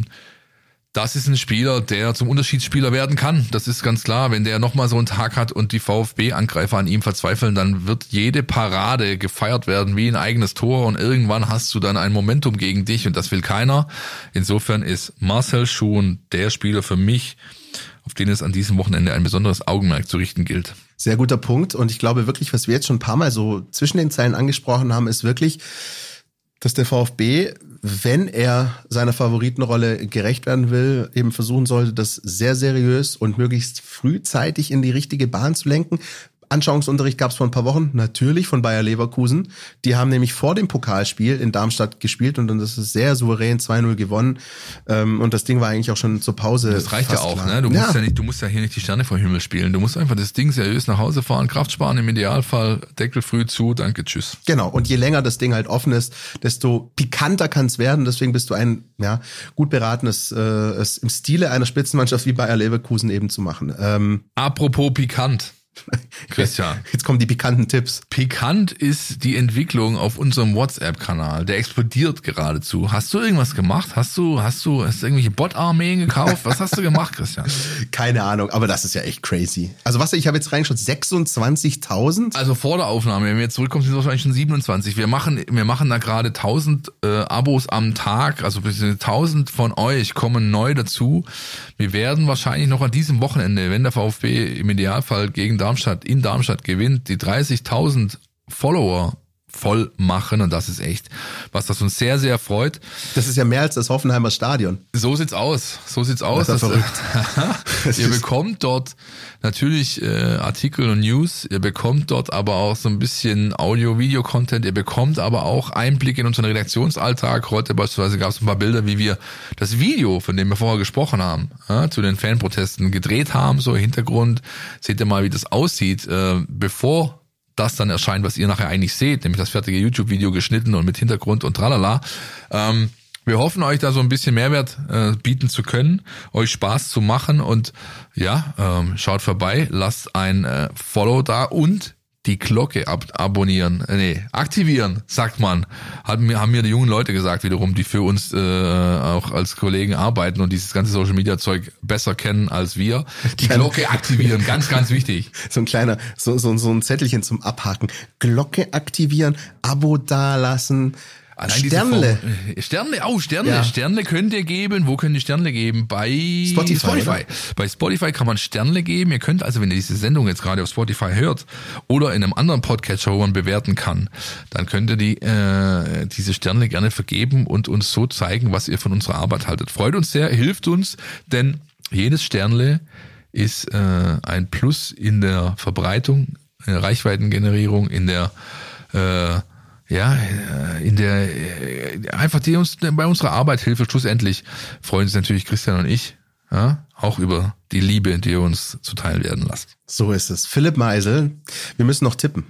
das ist ein Spieler, der zum Unterschiedsspieler werden kann. Das ist ganz klar. Wenn der nochmal so einen Tag hat und die VfB-Angreifer an ihm verzweifeln, dann wird jede Parade gefeiert werden wie ein eigenes Tor und irgendwann hast du dann ein Momentum gegen dich und das will keiner. Insofern ist Marcel Schuhn der Spieler für mich, auf den es an diesem Wochenende ein besonderes Augenmerk zu richten gilt. Sehr guter Punkt. Und ich glaube wirklich, was wir jetzt schon ein paar Mal so zwischen den Zeilen angesprochen haben, ist wirklich, dass der VfB, wenn er seiner Favoritenrolle gerecht werden will, eben versuchen sollte, das sehr seriös und möglichst frühzeitig in die richtige Bahn zu lenken. Anschauungsunterricht gab es vor ein paar Wochen, natürlich von Bayer Leverkusen. Die haben nämlich vor dem Pokalspiel in Darmstadt gespielt und dann ist es sehr souverän zwei null gewonnen. Und das Ding war eigentlich auch schon zur Pause. Das reicht ja auch, klar. ne? Du musst ja. ja nicht, du musst ja hier nicht die Sterne vom Himmel spielen. Du musst einfach das Ding seriös nach Hause fahren, Kraft sparen im Idealfall, Deckel früh zu, danke, tschüss. Genau. Und je länger das Ding halt offen ist, desto pikanter kann es werden. Deswegen bist du ein ja gut beratenes, äh, es im Stile einer Spitzenmannschaft wie Bayer Leverkusen eben zu machen. Ähm, Apropos pikant. Christian. Jetzt kommen die pikanten Tipps. Pikant ist die Entwicklung auf unserem WhatsApp-Kanal. Der explodiert geradezu. Hast du irgendwas gemacht? Hast du, hast du, hast du irgendwelche Bot-Armeen gekauft? Was hast du gemacht, Christian? Keine Ahnung, aber das ist ja echt crazy. Also was, ich habe jetzt reingeschaut, sechsundzwanzigtausend? Also vor der Aufnahme, wenn wir jetzt zurückkommen, sind es wahrscheinlich schon siebenundzwanzig. Wir machen, wir machen da gerade tausend äh, Abos am Tag, also tausend von euch kommen neu dazu. Wir werden wahrscheinlich noch an diesem Wochenende, wenn der VfB im Idealfall gegen Darmstadt in Darmstadt gewinnt, die dreißigtausend Follower voll machen und das ist echt, was das uns sehr, sehr freut. Das ist ja mehr als das Hoffenheimer Stadion. So sieht's aus, so sieht's aus. Das ist verrückt. Ihr bekommt dort natürlich äh, Artikel und News, ihr bekommt dort aber auch so ein bisschen Audio-Video-Content, ihr bekommt aber auch Einblick in unseren Redaktionsalltag. Heute beispielsweise gab es ein paar Bilder, wie wir das Video, von dem wir vorher gesprochen haben, ja, zu den Fanprotesten gedreht haben, so im Hintergrund. Seht ihr mal, wie das aussieht, äh, bevor das dann erscheint, was ihr nachher eigentlich seht, nämlich das fertige YouTube-Video geschnitten und mit Hintergrund und tralala. Ähm, wir hoffen, euch da so ein bisschen Mehrwert äh, bieten zu können, euch Spaß zu machen und ja, ähm, schaut vorbei, lasst ein äh, Follow da und die Glocke ab abonnieren, äh, nee, aktivieren, sagt man. Haben mir, haben mir die jungen Leute gesagt wiederum, die für uns äh, auch als Kollegen arbeiten und dieses ganze Social-Media-Zeug besser kennen als wir. Die Glocke aktivieren, ganz, ganz wichtig. So ein kleiner, so, so, so ein Zettelchen zum Abhaken. Glocke aktivieren, Abo dalassen. Allein Sternle. Form, Sternle, oh, Sternle. Ja. Sternle könnt ihr geben. Wo könnt ihr Sternle geben? Bei Spotify. Spotify. Bei Spotify kann man Sternle geben. Ihr könnt also, wenn ihr diese Sendung jetzt gerade auf Spotify hört oder in einem anderen Podcatcher, wo man bewerten kann, dann könnt ihr die, äh, diese Sternle gerne vergeben und uns so zeigen, was ihr von unserer Arbeit haltet. Freut uns sehr, hilft uns, denn jedes Sternle ist äh, ein Plus in der Verbreitung, in der Reichweitengenerierung, in der äh, ja, in der, einfach die uns bei unserer Arbeit hilft. Schlussendlich freuen sich natürlich Christian und ich, ja, auch über die Liebe, die ihr uns zuteil werden lasst. So ist es. Philipp Meisel, wir müssen noch tippen.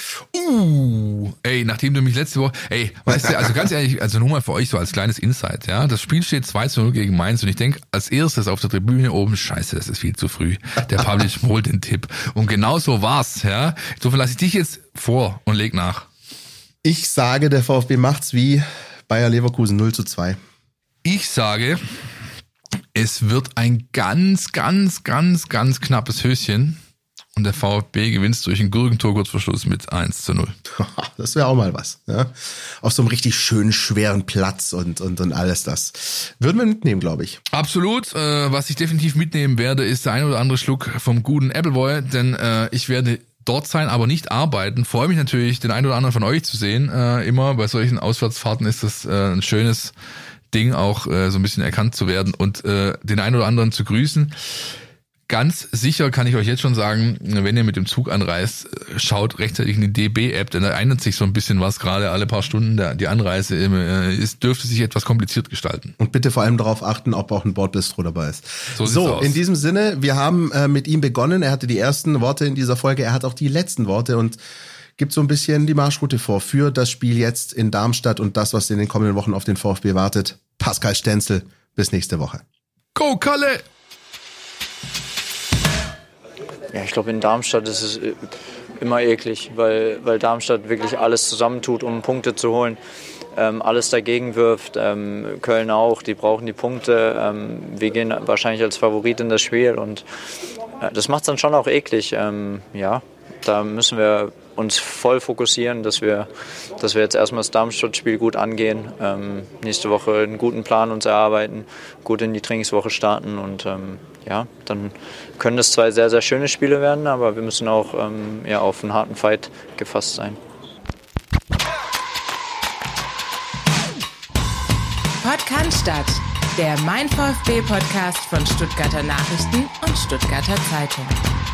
Uh, ey, nachdem du mich letzte Woche, ey, weißt du, also ganz ehrlich, also nur mal für euch so als kleines Insight, ja, das Spiel steht zwei zu null gegen Mainz und ich denke als erstes auf der Tribüne oben, scheiße, das ist viel zu früh, der Publish holt den Tipp und genau so war's, ja, insofern lasse ich dich jetzt vor und leg nach. Ich sage, der VfB macht's wie Bayer Leverkusen null zu zwei. Ich sage, es wird ein ganz, ganz, ganz, ganz knappes Höschen und der VfB gewinnt durch ein Gurkentor kurz vor Schluss mit eins zu null. Das wäre auch mal was. Ja? Auf so einem richtig schönen, schweren Platz und, und, und alles das. Würden wir mitnehmen, glaube ich. Absolut. Äh, was ich definitiv mitnehmen werde, ist der ein oder andere Schluck vom guten Appleboy, denn äh, ich werde dort sein, aber nicht arbeiten. Freue mich natürlich, den einen oder anderen von euch zu sehen. Äh, immer bei solchen Auswärtsfahrten ist das äh, ein schönes Ding, auch äh, so ein bisschen erkannt zu werden und äh, den einen oder anderen zu grüßen. Ganz sicher kann ich euch jetzt schon sagen, wenn ihr mit dem Zug anreist, schaut rechtzeitig in die D B-App, denn da ändert sich so ein bisschen was, gerade alle paar Stunden. Der, die Anreise äh, ist, dürfte sich etwas kompliziert gestalten. Und bitte vor allem darauf achten, ob auch ein Bordbistro dabei ist. So, so in diesem Sinne, wir haben äh, mit ihm begonnen. Er hatte die ersten Worte in dieser Folge, er hat auch die letzten Worte und gibt so ein bisschen die Marschroute vor für das Spiel jetzt in Darmstadt und das, was in den kommenden Wochen auf den VfB wartet. Pascal Stenzel, bis nächste Woche. Go, Kalle! Ja, ich glaube, in Darmstadt ist es immer eklig, weil, weil Darmstadt wirklich alles zusammentut, um Punkte zu holen. Ähm, alles dagegen wirft. Ähm, Köln auch, die brauchen die Punkte. Ähm, wir gehen wahrscheinlich als Favorit in das Spiel und äh, das macht es dann schon auch eklig. Ähm, ja, da müssen wir uns voll fokussieren, dass wir, dass wir jetzt erstmal das Darmstadt-Spiel gut angehen, ähm, nächste Woche einen guten Plan uns erarbeiten, gut in die Trainingswoche starten und ähm, ja, dann können das zwei sehr, sehr schöne Spiele werden, aber wir müssen auch ähm, ja, auf einen harten Fight gefasst sein. Podcast, der Mein VfB-Podcast von Stuttgarter Nachrichten und Stuttgarter Zeitung.